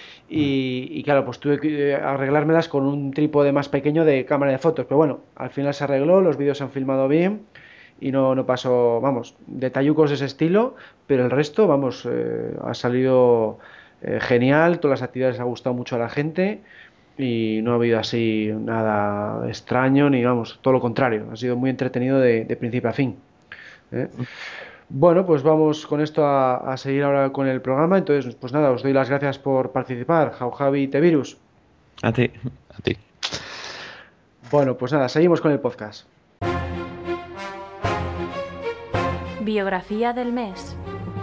Y claro, pues tuve que arreglármelas con un trípode más pequeño de cámara de fotos. Pero bueno, al final se arregló, los vídeos se han filmado bien y no pasó, vamos, detallucos de ese estilo, pero el resto, vamos, ha salido genial, todas las actividades ha gustado mucho a la gente y no ha habido así nada extraño ni, vamos, todo lo contrario, ha sido muy entretenido de principio a fin. ¿eh? Bueno, pues vamos con esto a seguir ahora con el programa, entonces, pues nada, os doy las gracias por participar, Javi y T-Virus. A ti. A ti. Bueno, pues nada, seguimos con el podcast. Biografía del mes.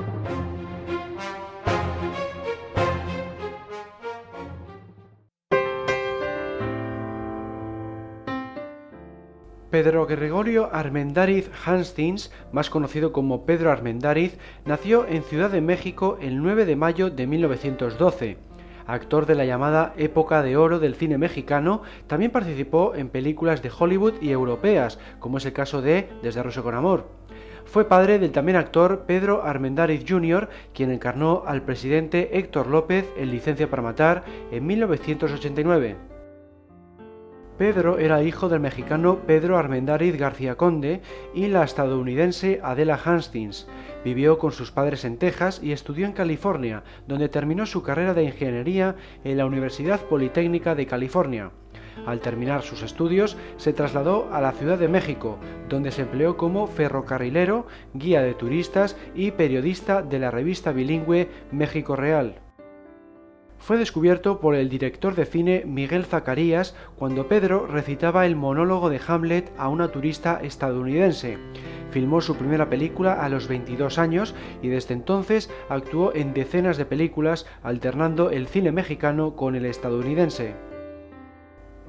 Pedro Gregorio Armendáriz Hastings, más conocido como Pedro Armendáriz, nació en Ciudad de México el 9 de mayo de 1912. Actor de la llamada época de oro del cine mexicano, también participó en películas de Hollywood y europeas, como es el caso de Desde Rusia con Amor. Fue padre del también actor Pedro Armendáriz Jr., quien encarnó al presidente Héctor López en Licencia para Matar en 1989. Pedro era hijo del mexicano Pedro Armendáriz García Conde y la estadounidense Adela Hastings. Vivió con sus padres en Texas y estudió en California, donde terminó su carrera de ingeniería en la Universidad Politécnica de California. Al terminar sus estudios, se trasladó a la Ciudad de México, donde se empleó como ferrocarrilero, guía de turistas y periodista de la revista bilingüe México Real. Fue descubierto por el director de cine Miguel Zacarías cuando Pedro recitaba el monólogo de Hamlet a una turista estadounidense. Filmó su primera película a los 22 años y desde entonces actuó en decenas de películas alternando el cine mexicano con el estadounidense.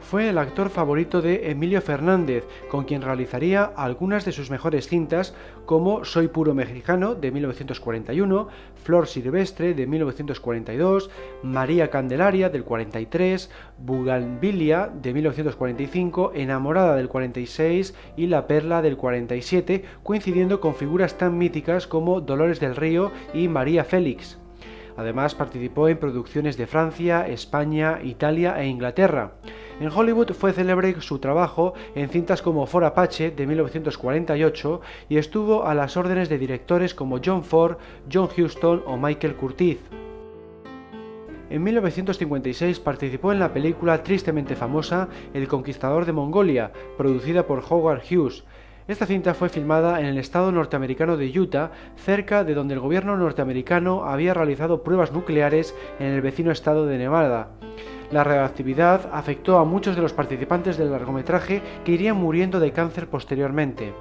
Fue el actor favorito de Emilio Fernández, con quien realizaría algunas de sus mejores cintas como Soy puro mexicano de 1941, Flor silvestre de 1942, María Candelaria del 43, Bugambilia de 1945, Enamorada del 46 y La perla del 47, coincidiendo con figuras tan míticas como Dolores del Río y María Félix. Además participó en producciones de Francia, España, Italia e Inglaterra. En Hollywood fue célebre su trabajo en cintas como Fort Apache de 1948 y estuvo a las órdenes de directores como John Ford, John Huston o Michael Curtiz. En 1956 participó en la película tristemente famosa El conquistador de Mongolia, producida por Howard Hughes. Esta cinta fue filmada en el estado norteamericano de Utah, cerca de donde el gobierno norteamericano había realizado pruebas nucleares en el vecino estado de Nevada. La radioactividad afectó a muchos de los participantes del largometraje que irían muriendo de cáncer posteriormente.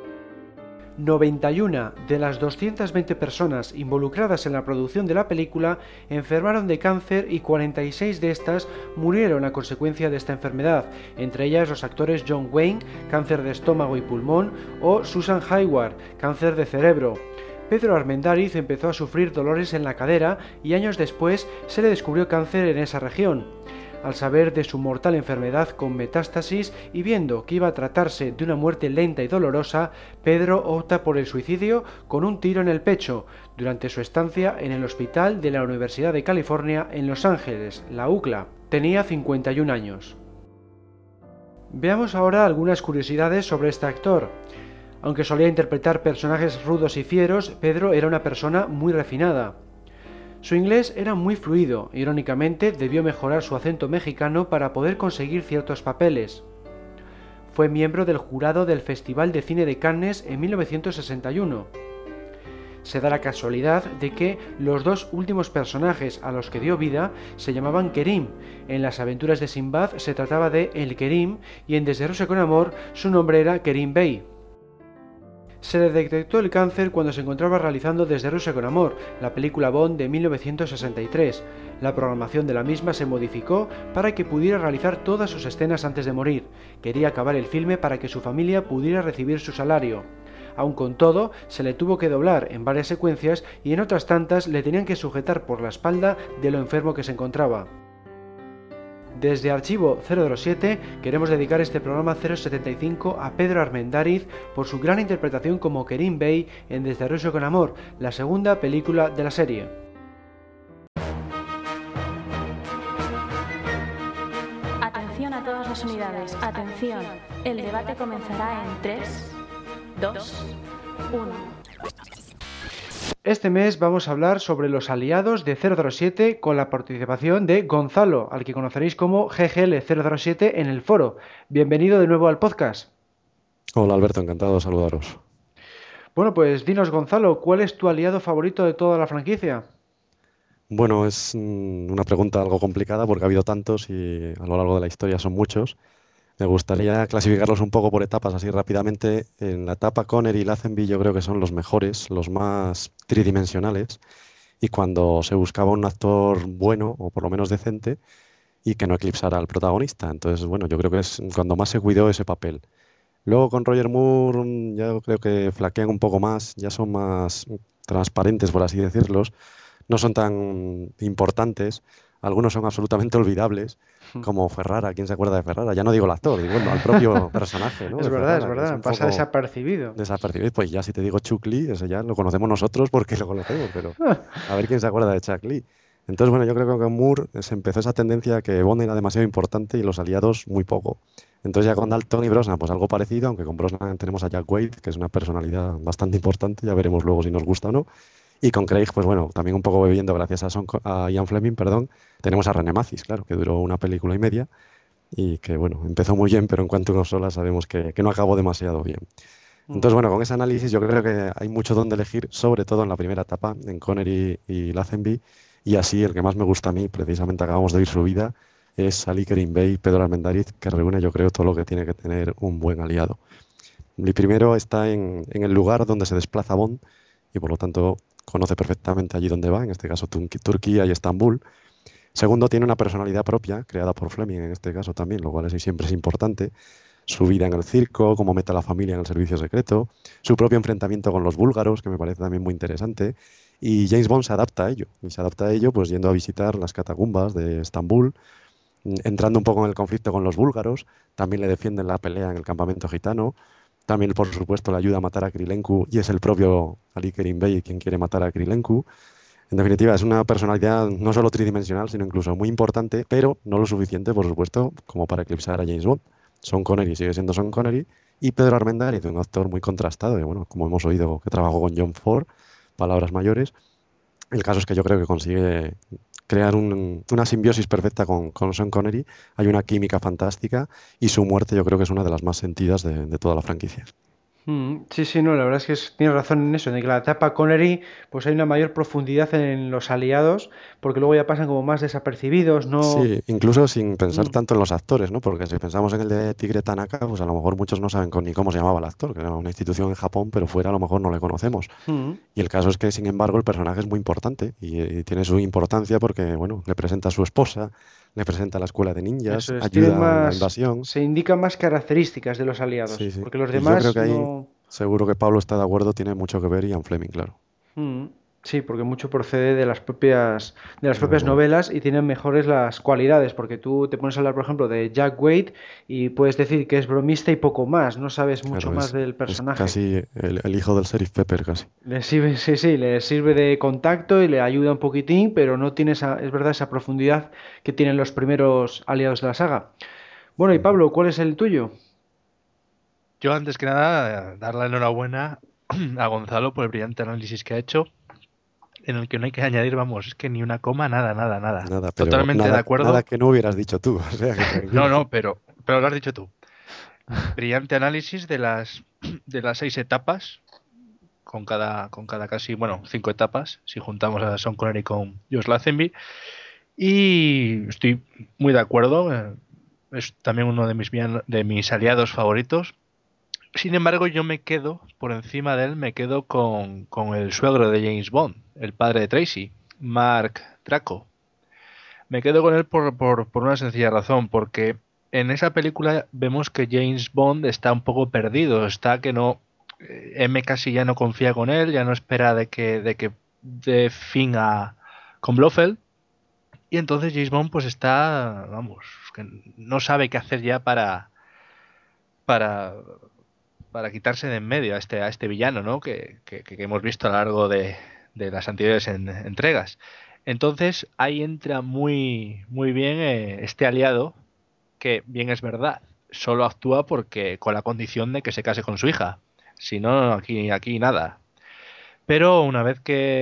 91 de las 220 personas involucradas en la producción de la película enfermaron de cáncer y 46 de estas murieron a consecuencia de esta enfermedad, entre ellas los actores John Wayne, cáncer de estómago y pulmón, o Susan Hayward, cáncer de cerebro. Pedro Armendáriz empezó a sufrir dolores en la cadera y años después se le descubrió cáncer en esa región. Al saber de su mortal enfermedad con metástasis y viendo que iba a tratarse de una muerte lenta y dolorosa, Pedro opta por el suicidio con un tiro en el pecho durante su estancia en el hospital de la Universidad de California en Los Ángeles, la UCLA. Tenía 51 años. Veamos ahora algunas curiosidades sobre este actor. Aunque solía interpretar personajes rudos y fieros, Pedro era una persona muy refinada. Su inglés era muy fluido, irónicamente debió mejorar su acento mexicano para poder conseguir ciertos papeles. Fue miembro del jurado del Festival de Cine de Cannes en 1961. Se da la casualidad de que los dos últimos personajes a los que dio vida se llamaban Kerim. En Las aventuras de Sinbad se trataba de El Kerim y en Desde Rusia con Amor su nombre era Kerim Bey. Se le detectó el cáncer cuando se encontraba realizando Desde Rusia con Amor, la película Bond de 1963. La programación de la misma se modificó para que pudiera realizar todas sus escenas antes de morir. Quería acabar el filme para que su familia pudiera recibir su salario. Aun con todo, se le tuvo que doblar en varias secuencias y en otras tantas le tenían que sujetar por la espalda de lo enfermo que se encontraba. Desde Archivo 007 queremos dedicar este programa 075 a Pedro Armendáriz por su gran interpretación como Kerim Bey en Desde Rusia con Amor, la segunda película de la serie. Atención a todas las unidades, atención. El debate comenzará en 3, 2, 1. Este mes vamos a hablar sobre los aliados de 007 con la participación de Gonzalo, al que conoceréis como GGL007 en el foro. Bienvenido de nuevo al podcast. Hola Alberto, encantado de saludaros. Bueno, pues dinos Gonzalo, ¿cuál es tu aliado favorito de toda la franquicia? Bueno, es una pregunta algo complicada porque ha habido tantos y a lo largo de la historia son muchos. Me gustaría clasificarlos un poco por etapas, así rápidamente. En la etapa Connery y Lazenby yo creo que son los mejores, los más tridimensionales. Y cuando se buscaba un actor bueno, o por lo menos decente, y que no eclipsara al protagonista. Entonces, bueno, yo creo que es cuando más se cuidó ese papel. Luego con Roger Moore ya creo que flaquean un poco más, ya son más transparentes, por así decirlos. No son tan importantes. Algunos son absolutamente olvidables, como Ferrara. ¿Quién se acuerda de Ferrara? Ya no digo el actor, digo al propio personaje, ¿no? Es verdad, pasa desapercibido. Desapercibido, pues ya si te digo Chuck Lee, ese ya lo conocemos nosotros porque lo conocemos, pero a ver quién se acuerda de Chuck Lee. Entonces, bueno, yo creo que con Moore se empezó esa tendencia que Bond era demasiado importante y los aliados muy poco. Entonces ya con Dalton y Brosnan, pues algo parecido, aunque con Brosnan tenemos a Jack Wade, que es una personalidad bastante importante, ya veremos luego si nos gusta o no. Y con Craig, pues bueno, también un poco bebiendo gracias a Ian Fleming, tenemos a René Mathis, claro, que duró una película y media y que, bueno, empezó muy bien, pero en cuanto a unos solas sabemos que no acabó demasiado bien. Entonces, bueno, con ese análisis yo creo que hay mucho donde elegir, sobre todo en la primera etapa, en Connery y Lazenby, y así el que más me gusta a mí, precisamente acabamos de oír su vida, es Ali Kerim Bey, Pedro Armendáriz, que reúne yo creo todo lo que tiene que tener un buen aliado. El primero está en el lugar donde se desplaza Bond y por lo tanto conoce perfectamente allí donde va, en este caso Turquía y Estambul, Segundo, tiene una personalidad propia, creada por Fleming en este caso también, lo cual siempre es importante. Su vida en el circo, cómo mete a la familia en el servicio secreto, su propio enfrentamiento con los búlgaros, que me parece también muy interesante. Y James Bond se adapta a ello, y se adapta a ello pues yendo a visitar las catacumbas de Estambul, entrando un poco en el conflicto con los búlgaros, también le defienden la pelea en el campamento gitano, también por supuesto le ayuda a matar a Krylenko y es el propio Ali Kerim Bey quien quiere matar a Krylenko. En definitiva, es una personalidad no solo tridimensional, sino incluso muy importante, pero no lo suficiente, por supuesto, como para eclipsar a James Bond. Sean Connery sigue siendo Sean Connery y Pedro Armendáriz, un actor muy contrastado, y bueno, como hemos oído que trabajó con John Ford, palabras mayores. El caso es que yo creo que consigue crear una simbiosis perfecta con Sean Connery. Hay una química fantástica y su muerte yo creo que es una de las más sentidas de toda la franquicia. Sí, sí, no, la verdad es que tienes razón en eso, en que la etapa Connery, pues hay una mayor profundidad en los aliados, porque luego ya pasan como más desapercibidos, no. Sí, incluso sin pensar Mm, tanto en los actores, ¿no? Porque si pensamos en el de Tigre Tanaka, pues a lo mejor muchos no saben ni cómo se llamaba el actor, que era una institución en Japón, pero fuera a lo mejor no le conocemos. mm, Y el caso es que, sin embargo, el personaje es muy importante y tiene su importancia porque, bueno, le presenta a su esposa, le presenta a la escuela de ninjas, Eso es, tienen ayuda en la más, invasión. se indican más características de los Sí, aliados, sí. porque los Y yo creo demás que ahí no. seguro que Pablo está de acuerdo, tiene mucho que ver Ian Fleming, claro. Mm, Sí, porque mucho procede de las propias Novela. novelas y tienen mejores las cualidades, porque tú te pones a hablar, por ejemplo, de Jack Wade y puedes decir que es bromista y poco más, no sabes mucho Claro, más del es personaje. casi el hijo del sheriff Pepper, casi. Le sirve, sí, sí, le sirve de contacto y le ayuda un poquitín, pero no tiene es verdad, esa profundidad que tienen los primeros aliados de la saga. Bueno, y Ujú. Pablo, ¿cuál es el tuyo? Yo antes que nada, dar la enhorabuena a Gonzalo por el brillante análisis que ha hecho, en el que no hay que añadir, vamos, es que ni una coma, nada, nada, nada. Nada, pero Totalmente de nada, nada acuerdo. que no hubieras dicho tú, o sea que No, tranquilo. no, pero lo has dicho tú. Brillante análisis de las 6 etapas, con cada casi, bueno, 5 etapas, si juntamos a Sean Connery con Josh Lazenby. Y estoy muy de acuerdo. Es también uno de mis aliados favoritos. Sin embargo, yo me quedo, por encima de él, me quedo con el suegro de James Bond, el padre de Tracy, Mark Draco. Me quedo con él por una sencilla razón, porque en esa película vemos que James Bond está un poco perdido, está que no... M casi ya no confía con él, ya no espera de que dé fin con Blofeld, y entonces James Bond pues está, vamos, que no sabe qué hacer ya para, para quitarse de en medio a este villano, ¿no? Que hemos visto a lo largo de las anteriores entregas. Entonces ahí entra muy, muy bien este aliado que, bien es verdad, solo actúa porque con la condición de que se case con su hija. Si no, aquí nada. Pero una vez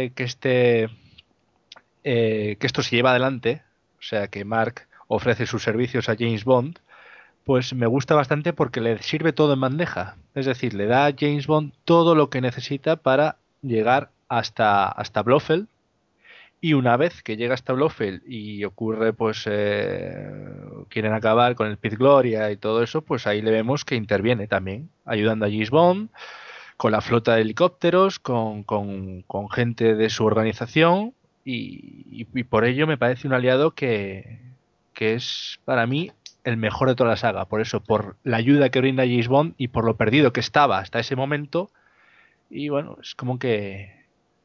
que esto se lleva adelante, o sea que Mark ofrece sus servicios a James Bond, pues me gusta bastante porque le sirve todo en bandeja. Es decir, le da a James Bond todo lo que necesita para llegar hasta Blofeld. Y una vez que llega hasta Blofeld y ocurre, pues quieren acabar con el Pit Gloria y todo eso, pues ahí le vemos que interviene también, ayudando a James Bond, con la flota de helicópteros, con gente de su organización. Y por ello me parece un aliado que es para mí el mejor de toda la saga. Por eso, por la ayuda que brinda James Bond y por lo perdido que estaba hasta ese momento. Y bueno, es como que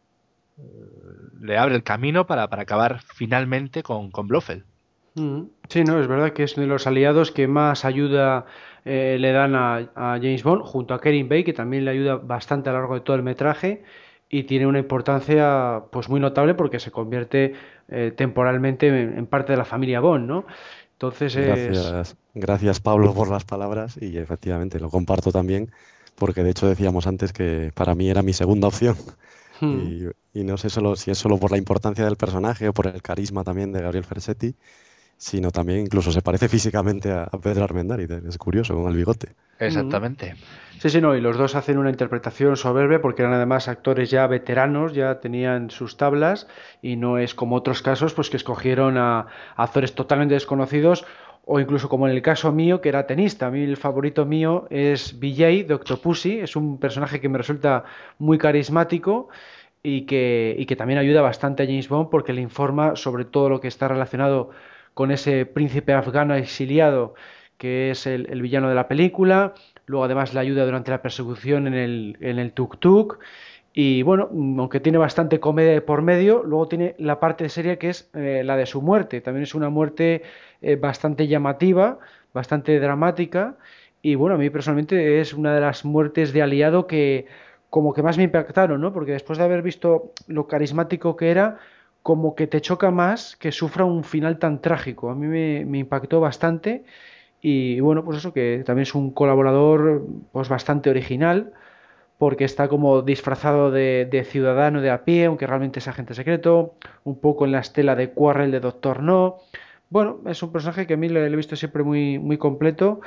le abre el camino para acabar finalmente con Blofeld. Sí, no, es verdad que es uno de los aliados que más ayuda le dan a James Bond, junto a Kerim Bey, que también le ayuda bastante a lo largo de todo el metraje y tiene una importancia pues muy notable porque se convierte temporalmente en parte de la familia Bond, ¿no? Entonces es. Gracias, gracias Pablo por las palabras y efectivamente lo comparto también porque de hecho decíamos antes que para mí era mi segunda opción Mm, y no sé solo si es solo por la importancia del personaje o por el carisma también de Gabriel Fersetti, sino también incluso se parece físicamente a Pedro Armendáriz, es curioso con el bigote. mm. Exactamente. Sí, sí, no, y los dos hacen una interpretación soberbia porque eran además actores ya veteranos, ya tenían sus tablas y no es como otros casos pues que escogieron a actores totalmente desconocidos o incluso como en el caso mío que era tenista. A mí el favorito mío es BJ de Octopussy, es un personaje que me resulta muy carismático y que también ayuda bastante a James Bond porque le informa sobre todo lo que está relacionado con ese príncipe afgano exiliado que es el villano de la película. Luego además le ayuda durante la persecución en el tuk-tuk. Y bueno, aunque tiene bastante comedia de por medio, luego tiene la parte seria que es la de su muerte. También es una muerte bastante llamativa, bastante dramática. Y bueno, a mí personalmente es una de las muertes de aliado que como que más me impactaron, ¿no? Porque después de haber visto lo carismático que era, como que te choca más que sufra un final tan trágico. A mí me impactó bastante y bueno, pues eso que también es un colaborador pues bastante original porque está como disfrazado de ciudadano de a pie, aunque realmente es agente secreto, un poco en la estela de Quarrel de Doctor No. Bueno, es un personaje que a mí le he visto siempre muy, muy completo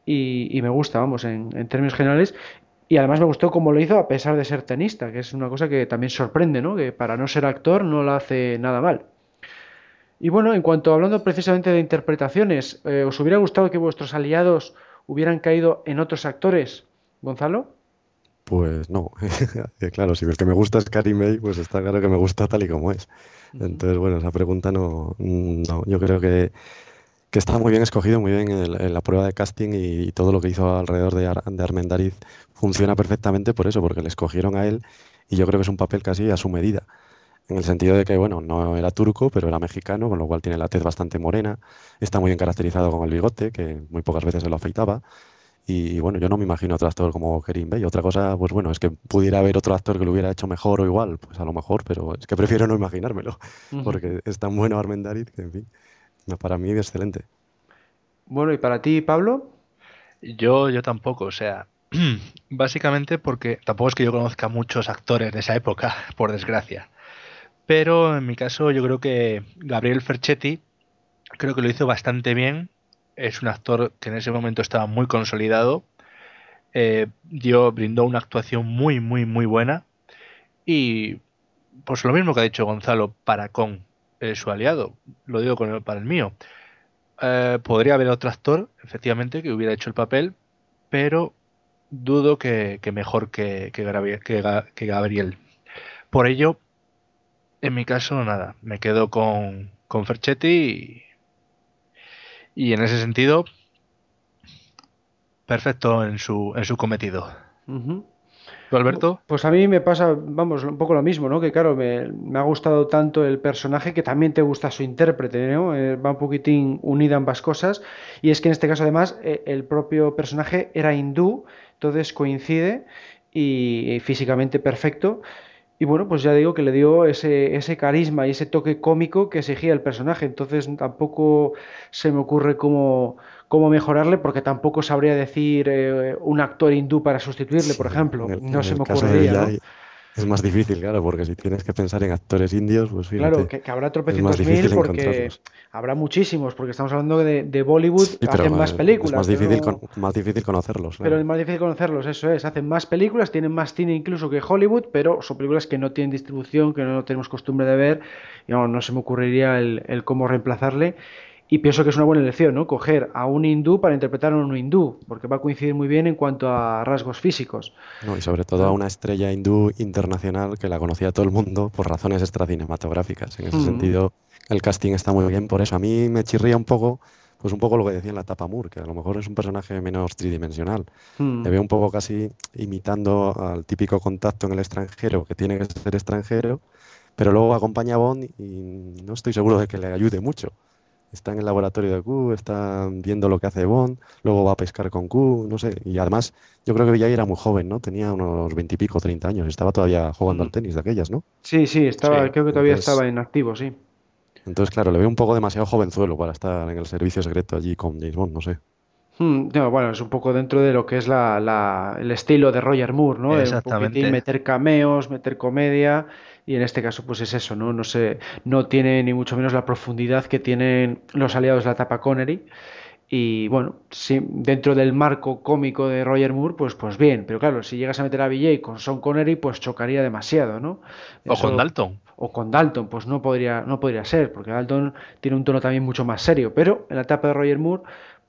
y me gusta, vamos, en términos generales. Y además me gustó cómo lo hizo a pesar de ser tenista, que es una cosa que también sorprende, ¿no? Que para no ser actor no lo hace nada mal. Y bueno, en cuanto hablando precisamente de interpretaciones, ¿os hubiera gustado que vuestros aliados hubieran caído en otros actores, Gonzalo? Pues no, que claro, si el que me gusta es Karim Bey, pues está claro que me gusta tal y como es. Ujú. Entonces, bueno, esa pregunta no, yo creo que está muy bien escogido, muy bien en la prueba de casting y todo lo que hizo alrededor de Armendariz funciona perfectamente por eso, porque le escogieron a él y yo creo que es un papel casi a su medida, en el sentido de que, bueno, no era turco, pero era mexicano, con lo cual tiene la tez bastante morena, está muy bien caracterizado con el bigote, que muy pocas veces se lo afeitaba. Y bueno, yo no me imagino otro actor como Kerim Bey. Otra cosa, pues bueno, es que pudiera haber otro actor que lo hubiera hecho mejor o igual, pues a lo mejor, pero es que prefiero no imaginármelo, Ujú. porque es tan bueno Armendariz que, en fin, para mí es excelente. Bueno, ¿y para ti, Pablo? Yo tampoco, o sea, básicamente porque tampoco es que yo conozca muchos actores de esa época, por desgracia. Pero en mi caso yo creo que Gabriel Ferchetti creo que lo hizo bastante bien. Es un actor que en ese momento estaba muy consolidado. Brindó una actuación muy, muy, muy buena. Y pues lo mismo que ha dicho Gonzalo para con su aliado, lo digo para el mío. Podría haber otro actor, efectivamente, que hubiera hecho el papel, pero dudo que mejor que Gabriel. Por ello, en mi caso, nada, me quedo con Ferchetti y en ese sentido, perfecto en su cometido. Ujú. ¿Tú, Alberto? Pues a mí me pasa, vamos, un poco lo mismo, ¿no? Que claro, me ha gustado tanto el personaje que también te gusta su intérprete, ¿no? Va un poquitín unida ambas cosas. Y es que en este caso, además, el propio personaje era hindú, entonces coincide y físicamente perfecto. Y bueno, pues ya digo que le dio ese carisma y ese toque cómico que exigía el personaje. Entonces tampoco se me ocurre cómo mejorarle, porque tampoco sabría decir un actor hindú para sustituirle, por Sí, ejemplo. No en se el me caso de ocurriría, ¿no? Vijay es más difícil, claro, porque si tienes que pensar en actores indios, pues Claro, fíjate, que habrá es más tropecientos mil difícil encontrarlos. porque habrá muchísimos, porque estamos hablando de Bollywood, Sí, pero hacen más es películas, más pero difícil, no. más difícil conocerlos, Pero claro. es más difícil conocerlos, eso es. Hacen más películas, tienen más cine incluso que Hollywood, pero son películas que no tienen distribución, que no tenemos costumbre de ver. Y no se me ocurriría el cómo reemplazarle. Y pienso que es una buena elección, ¿no? Coger a un hindú para interpretar a un hindú, porque va a coincidir muy bien en cuanto a rasgos físicos. No, y sobre todo a ¿No? una estrella hindú internacional que la conocía todo el mundo por razones extracinematográficas. En ese Mm, sentido, el casting está muy bien por eso. A mí me chirría un poco, pues un poco lo que decía en la etapa Moore, que a lo mejor es un personaje menos tridimensional. Le mm. veo un poco casi imitando al típico contacto en el extranjero, que tiene que ser extranjero, pero luego acompaña a Bond y no estoy seguro de que le ayude mucho. Está en el laboratorio de Q, está viendo lo que hace Bond, luego va a pescar con Q, no sé. Y además, yo creo que Villay era muy joven, ¿no? Tenía unos 20 y pico, 30 años, estaba todavía jugando al Mm. tenis de aquellas, ¿no? Sí, sí, Sí. creo que todavía Entonces, estaba en activo, sí. entonces, claro, le veo un poco demasiado jovenzuelo para estar en el servicio secreto allí con James Bond, no sé. No, bueno, es un poco dentro de lo que es el estilo de Roger Moore, ¿no? Un poquitín Exactamente. meter cameos, meter comedia, y en este caso, pues es eso, ¿no? No sé, no tiene ni mucho menos la profundidad que tienen los aliados de la etapa Connery. Y bueno, sí, dentro del marco cómico de Roger Moore, pues bien, pero claro, si llegas a meter a VJ con Sean Connery, pues chocaría demasiado, ¿no? O con Eso, Dalton. o con Dalton, pues no podría ser, porque Dalton tiene un tono también mucho más serio, pero en la etapa de Roger Moore,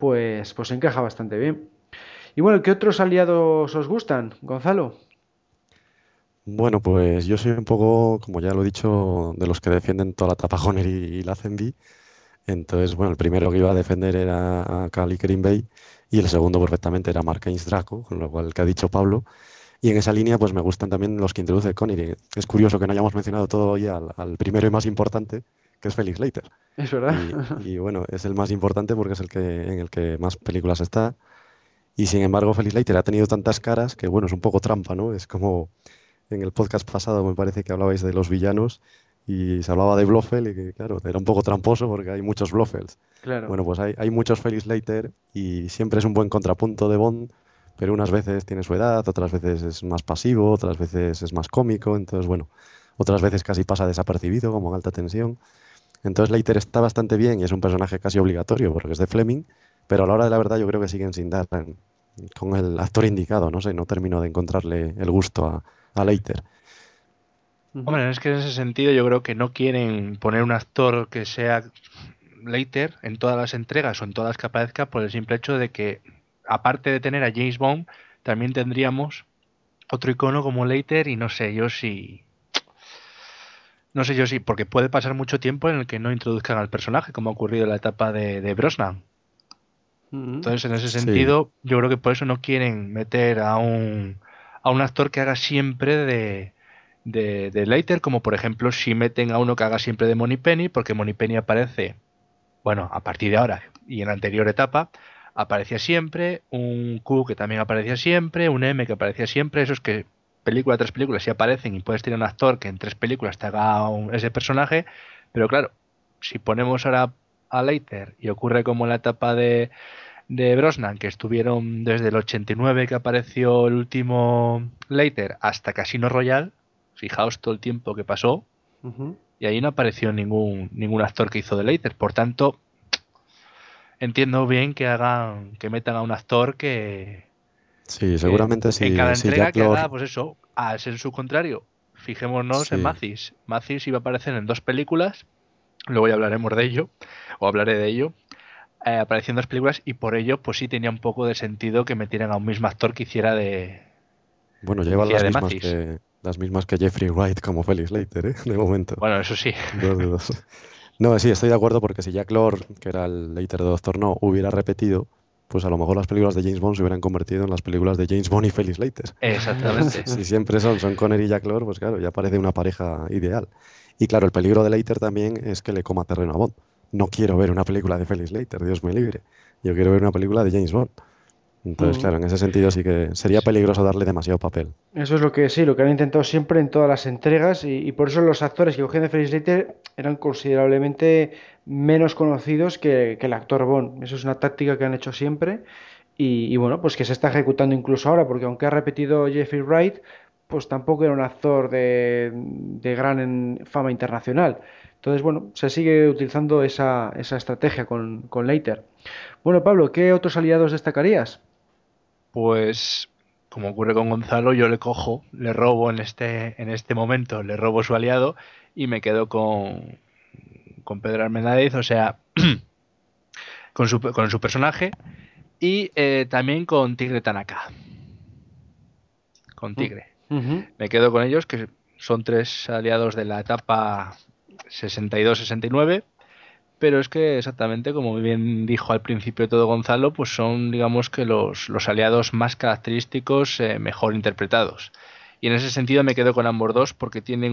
pues encaja bastante bien. Y bueno, ¿qué otros aliados os gustan, Gonzalo? Bueno, pues yo soy un poco, como ya lo he dicho, de los que defienden toda la etapa Honor y Lazenby. Entonces, bueno, el primero que iba a defender era a Cali Green Bay y el segundo perfectamente era Mark Haynes Draco, con lo cual el que ha dicho Pablo. Y en esa línea, pues me gustan también los que introduce Connery. Es curioso que no hayamos mencionado todavía al primero y más importante, que es Felix Leiter. Es verdad. Y bueno, es el más importante porque es el que en el que más películas está. Y sin embargo, Felix Leiter ha tenido tantas caras que, bueno, es un poco trampa, ¿no? Es como en el podcast pasado me parece que hablabais de los villanos y se hablaba de Blofeld y que, claro, era un poco tramposo porque hay muchos Blofelds. Claro. Bueno, pues hay muchos Felix Leiter y siempre es un buen contrapunto de Bond, pero unas veces tiene su edad, otras veces es más pasivo, otras veces es más cómico, entonces, bueno, otras veces casi pasa desapercibido como en Alta Tensión. Entonces Leiter está bastante bien y es un personaje casi obligatorio porque es de Fleming, pero a la hora de la verdad yo creo que siguen sin dar con el actor indicado, no sé, no termino de encontrarle el gusto a Leiter. Hombre, es que en ese sentido yo creo que no quieren poner un actor que sea Leiter en todas las entregas o en todas las que aparezca por el simple hecho de que, aparte de tener a James Bond, también tendríamos otro icono como Leiter y no sé yo si... No sé yo si, porque puede pasar mucho tiempo en el que no introduzcan al personaje, como ha ocurrido en la etapa de Brosnan. Entonces, en ese Sí, sentido, yo creo que por eso no quieren meter a un actor que haga siempre de Leiter, como por ejemplo si meten a uno que haga siempre de Moneypenny, porque Moneypenny aparece, bueno, a partir de ahora y en la anterior etapa, aparecía siempre, un Q que también aparecía siempre, un M que aparecía siempre, esos que película tras película sí aparecen y puedes tener un actor que en 3 películas te haga ese personaje, pero claro, si ponemos ahora a Leiter y ocurre como en la etapa de Brosnan, que estuvieron desde el 89 que apareció el último Leiter hasta Casino Royale, fijaos todo el tiempo que pasó, y ahí no apareció ningún actor que hizo de Leiter. Por tanto, entiendo bien que metan a un actor sí, que seguramente en cada si entrega Jack que Lord, haga, pues eso, al ser su contrario. Fijémonos en sí, Mathis. Mathis iba a aparecer en 2 películas, luego ya hablaremos de ello, o hablaré de ello. Apareció en 2 películas y por ello, pues sí tenía un poco de sentido que metieran a un mismo actor bueno, que llevan hiciera de Mathis. las mismas que Jeffrey Wright como Felix Leiter, ¿eh? De momento. Bueno, eso sí. 2 de 2. No, sí, estoy de acuerdo porque si Jack Lord, que era el Leiter de Doctor No, hubiera repetido, pues a lo mejor las películas de James Bond se hubieran convertido en las películas de James Bond y Felix Leiter. Exactamente. Si siempre son Connery y Jack Lord, pues claro, ya parece una pareja ideal. Y claro, el peligro de Leiter también es que le coma terreno a Bond. No quiero ver una película de Felix Leiter, Dios me libre. Yo quiero ver una película de James Bond. Entonces, claro, en ese sentido sí que sería peligroso darle demasiado papel. Eso es lo que sí, lo que han intentado siempre en todas las entregas y por eso los actores que cogían de Felix Leiter eran considerablemente menos conocidos que el actor Bond. Eso es una táctica que han hecho siempre y bueno, pues que se está ejecutando incluso ahora, porque aunque ha repetido Jeffrey Wright, pues tampoco era un actor de gran fama internacional. Entonces, bueno, se sigue utilizando esa estrategia con Leiter. Bueno, Pablo, ¿qué otros aliados destacarías? Pues, como ocurre con Gonzalo, yo le cojo, le robo en este momento, le robo su aliado y me quedo con Pedro Armendáriz, o sea, con su personaje y también con Tigre Tanaka. Con Tigre. Ujú. Me quedo con ellos, que son 3 aliados de la etapa 62-69, pero es que exactamente como bien dijo al principio todo Gonzalo, pues son digamos que los aliados más característicos, mejor interpretados. Y en ese sentido me quedo con ambos dos porque tienen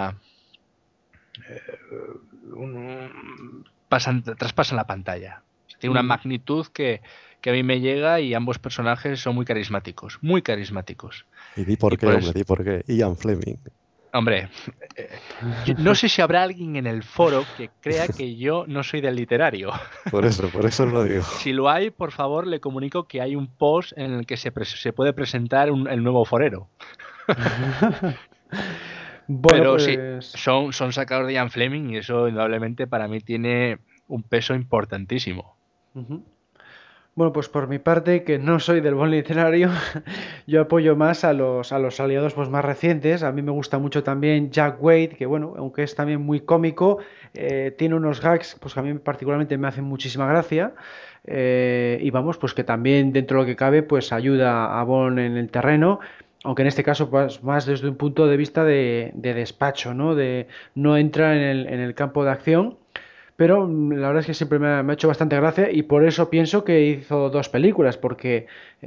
traspasan la pantalla. Tiene una Mm. magnitud que a mí me llega y ambos personajes son muy carismáticos, muy carismáticos. Y di por Y qué, por hombre, eso, di por qué. Ian Fleming. hombre, no sé si habrá alguien en el foro que crea que yo no soy del literario. Por eso lo digo. Si lo hay, por favor, le comunico que hay un post en el que se puede presentar el nuevo forero. Bueno, Pero sí, pues son sacados de Ian Fleming y eso indudablemente para mí tiene un peso importantísimo. ujú. Bueno, pues por mi parte, que no soy del buen literario, yo apoyo más a los aliados pues, más recientes. A mí me gusta mucho también Jack Wade, que bueno, aunque es también muy cómico, tiene unos gags pues, que a mí particularmente me hacen muchísima gracia. Y vamos, pues que también dentro de lo que cabe, pues ayuda a Bond en el terreno. aunque en este caso pues, más desde un punto de vista de despacho, ¿no? No entra en el campo de acción, pero la verdad es que siempre me ha hecho bastante gracia y por eso pienso que hizo dos películas, porque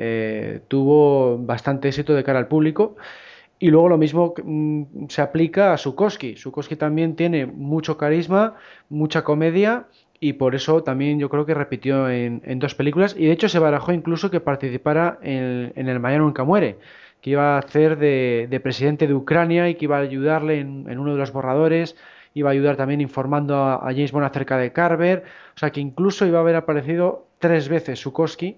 tuvo bastante éxito de cara al público. Y luego lo mismo se aplica a Sukoski. Sukoski también tiene mucho carisma, mucha comedia y por eso también yo creo que repitió en dos películas y de hecho se barajó incluso que participara en el Mañana Nunca Muere, que iba a hacer de presidente de Ucrania y que iba a ayudarle en uno de los borradores, iba a ayudar también informando a James Bond acerca de Carver, o sea que incluso iba a haber aparecido tres veces Sukoski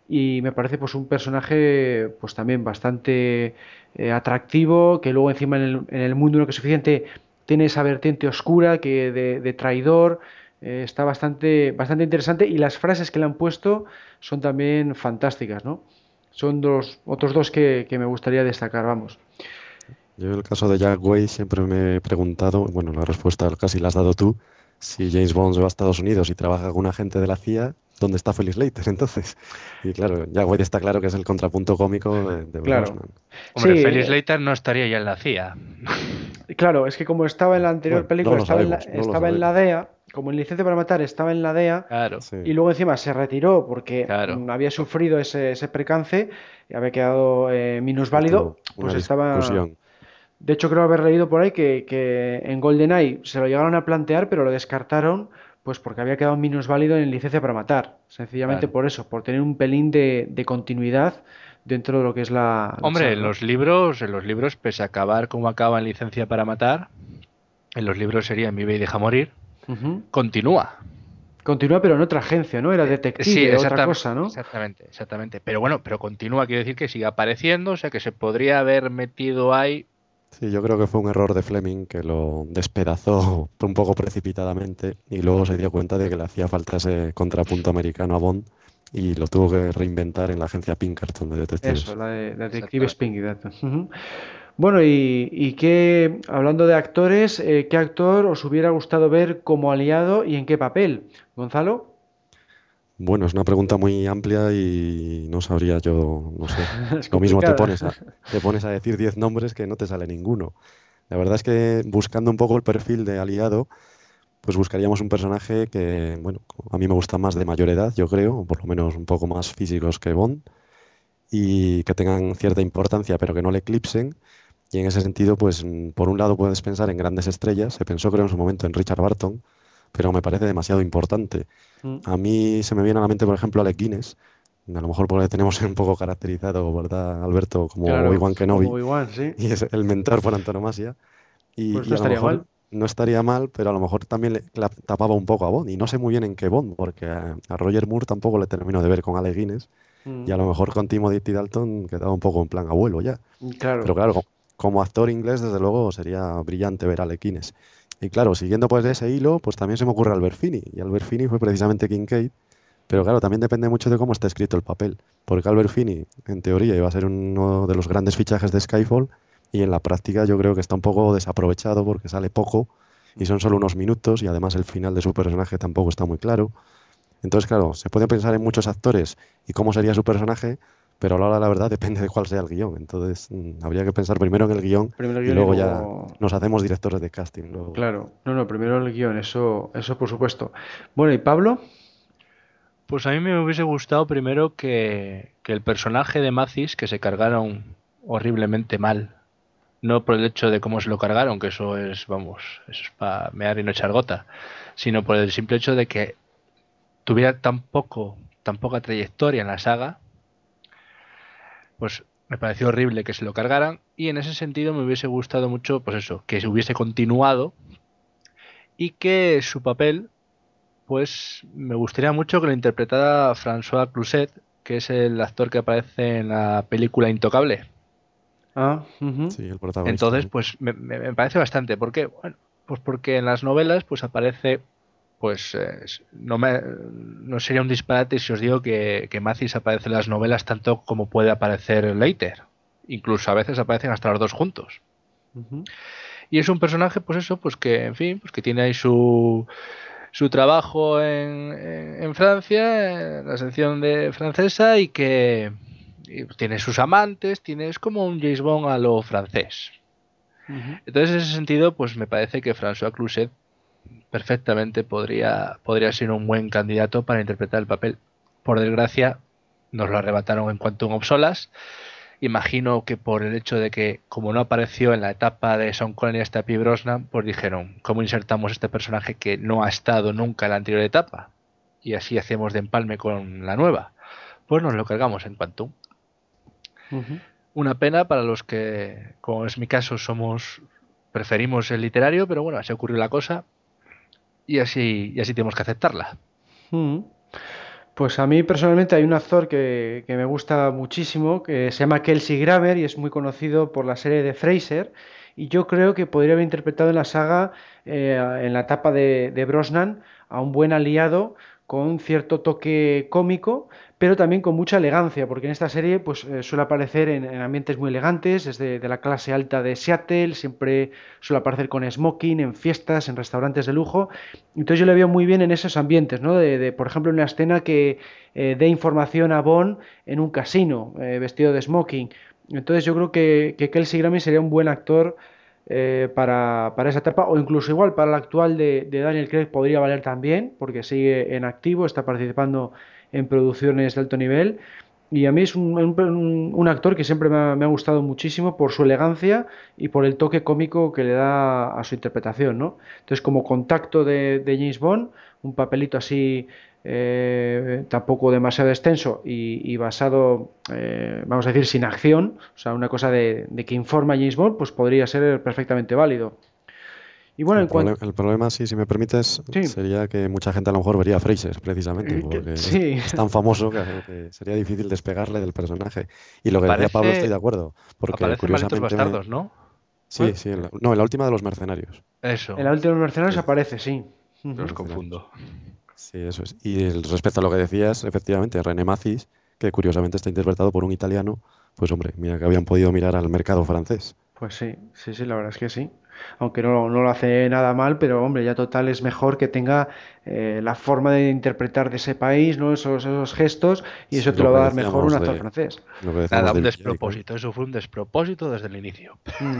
y me parece pues un personaje pues también bastante atractivo, que luego encima en el mundo no que es suficiente tiene esa vertiente oscura que de traidor, está bastante interesante y las frases que le han puesto son también fantásticas, ¿no? Son otros dos que me gustaría destacar, vamos. Yo en el caso de Jack Wade siempre me he preguntado, bueno, la respuesta casi la has dado tú, si James Bond se va a Estados Unidos y trabaja con un agente de la CIA, ¿dónde está Felix Leiter entonces? Y claro, Jack Wade está claro que es el contrapunto cómico de Claro. Brosnan. Hombre, Sí, Felix Leiter no estaría ya en la CIA. claro, es que como estaba en la anterior Bueno, no película, lo sabemos, no lo estaba en la sabemos. DEA, como en Licencia para Matar estaba en la DEA, Claro, y Sí, luego encima se retiró porque claro. había sufrido ese percance y había quedado y tuvo minusválido, pues una estaba. discusión. De hecho, creo haber leído por ahí que en GoldenEye se lo llegaron a plantear, pero lo descartaron, pues porque había quedado minusválido en Licencia para Matar. Sencillamente Claro. por eso, por tener un pelín de continuidad dentro de lo que es la Hombre, saga, ¿no? en los libros, pese a acabar como acaba en Licencia para Matar, en los libros sería Vive y deja morir, Ujú. continúa. Continúa, pero en otra agencia, ¿no? Era Sí, detective, otra cosa, ¿no? exactamente, exactamente. Pero bueno, pero continúa, quiere decir que sigue apareciendo, o sea que se podría haber metido ahí. Sí, yo creo que fue un error de Fleming que lo despedazó un poco precipitadamente y luego se dio cuenta de que le hacía falta ese contrapunto americano a Bond y lo tuvo que reinventar en la agencia Pinkerton de Eso, detectives. la detective Exactamente. Spinky. Ujú. Bueno, y qué, hablando de actores, ¿qué actor os hubiera gustado ver como aliado y en qué papel? Gonzalo, Bueno, es una pregunta muy amplia y no sabría yo, no sé. es Lo mismo complicada. te pones a decir 10 nombres que no te sale ninguno. La verdad es que buscando un poco el perfil de aliado, pues buscaríamos un personaje que, bueno, a mí me gusta más de mayor edad, yo creo, o por lo menos un poco más físicos que Bond, y que tengan cierta importancia, pero que no le eclipsen. Y en ese sentido, pues por un lado puedes pensar en grandes estrellas, se pensó creo en su momento en Richard Barton, pero me parece demasiado importante. Mm, A mí se me viene a la mente, por ejemplo, Alec Guinness, a lo mejor porque le tenemos un poco caracterizado, ¿verdad, Alberto? Como claro, Obi-Wan como Kenobi, Obi-Wan, sí. y es el mentor por antonomasia. Pues Y no a lo estaría mejor mal. no estaría mal, pero a lo mejor también tapaba un poco a Bond. Y no sé muy bien en qué Bond, porque a Roger Moore tampoco le termino de ver con Alec Guinness. Y Mm, a lo mejor con Timothy Dalton quedaba un poco en plan abuelo ya. Pero claro. claro, como actor inglés, desde luego, sería brillante ver a Alec Guinness. Y claro, siguiendo pues de ese hilo, pues también se me ocurre Albert Finney. Y Albert Finney fue precisamente Kincaid. Pero claro, también depende mucho de cómo está escrito el papel. Porque Albert Finney, en teoría, iba a ser uno de los grandes fichajes de Skyfall. Y en la práctica yo creo que está un poco desaprovechado porque sale poco y son solo unos minutos y además el final de su personaje tampoco está muy claro. Entonces, claro, se puede pensar en muchos actores y cómo sería su personaje, pero a la hora de la verdad depende de cuál sea el guión. Entonces, habría que pensar primero en el guión Primero el y guión y luego ya luego. nos hacemos directores de casting. Luego. Claro. No, no, primero el guión, eso por supuesto. Bueno, ¿y Pablo? Pues a mí me hubiese gustado primero que el personaje de Mathis, que se cargaron horriblemente mal. No por el hecho de cómo se lo cargaron, que eso es, vamos, eso es para mear y no echar gota, sino por el simple hecho de que tuviera tan poca trayectoria en la saga, pues me pareció horrible que se lo cargaran y en ese sentido me hubiese gustado mucho, pues eso, que se hubiese continuado y que su papel, pues me gustaría mucho que lo interpretara François Cluzet, que es el actor que aparece en la película Intocable. Ah, ujú. Sí, el protagonista. Entonces, ¿No? pues me parece bastante. ¿Por qué? Bueno, pues porque en las novelas pues aparece, pues no sería un disparate si os digo que Mathis aparece en las novelas tanto como puede aparecer Leiter. Incluso a veces aparecen hasta los dos juntos. Ujú. Y es un personaje, pues eso, pues que, en fin, pues que tiene ahí su trabajo en Francia, en la sección de francesa, Y tiene sus amantes, es como un James Bond a lo francés. Entonces, en ese sentido, pues me parece que François Cluzet perfectamente podría ser un buen candidato para interpretar el papel. Por desgracia, nos lo arrebataron en Quantum of Solace. Imagino que por el hecho de que, como no apareció en la etapa de Sean Connery hasta Pierce Brosnan, pues dijeron, ¿cómo insertamos este personaje que no ha estado nunca en la anterior etapa? Y así hacemos de empalme con la nueva. Pues nos lo cargamos en Quantum. Una pena para los que, como es mi caso, preferimos el literario, pero bueno, así ocurrió la cosa y así tenemos que aceptarla. Pues a mí personalmente hay un actor que me gusta muchísimo, que se llama Kelsey Grammer y es muy conocido por la serie de Frasier, y yo creo que podría haber interpretado en la saga, en la etapa de Brosnan, a un buen aliado con cierto toque cómico, pero también con mucha elegancia, porque en esta serie pues suele aparecer en ambientes muy elegantes, es de la clase alta de Seattle, siempre suele aparecer con smoking, en fiestas, en restaurantes de lujo. Entonces yo le veo muy bien en esos ambientes, ¿no? Por ejemplo, en una escena que dé información a Bond en un casino, vestido de smoking. Entonces yo creo que Kelsey Grammer sería un buen actor para esa etapa, o incluso igual para la actual de Daniel Craig podría valer también, porque sigue en activo, está participando en producciones de alto nivel. Y a mí es un actor que siempre me ha gustado muchísimo por su elegancia y por el toque cómico que le da a su interpretación, ¿no? Entonces, como contacto de James Bond, un papelito así tampoco demasiado extenso y basado, vamos a decir, sin acción, o sea, una cosa de que informa a James Bond, pues podría ser perfectamente válido. Y bueno, el problema, sí, si me permites, sería que mucha gente a lo mejor vería a Fraser, precisamente, porque es tan famoso que sería difícil despegarle del personaje. Y lo que decía Pablo, estoy de acuerdo, porque curiosamente... Bastardos, ¿no? Sí, sí, en la última de los mercenarios. Eso. En la última de los mercenarios aparece, sí. Los confundo. Sí, eso es. Y respecto a lo que decías, efectivamente, René Mathis, que curiosamente está interpretado por un italiano, pues hombre, mira que habían podido mirar al mercado francés. Pues sí, la verdad es que sí. Aunque no lo hace nada mal, pero hombre, ya total es mejor que tenga la forma de interpretar de ese país, ¿no? Esos gestos, y eso te lo va a dar mejor un actor francés. Nada, un despropósito, eso fue un despropósito desde el inicio.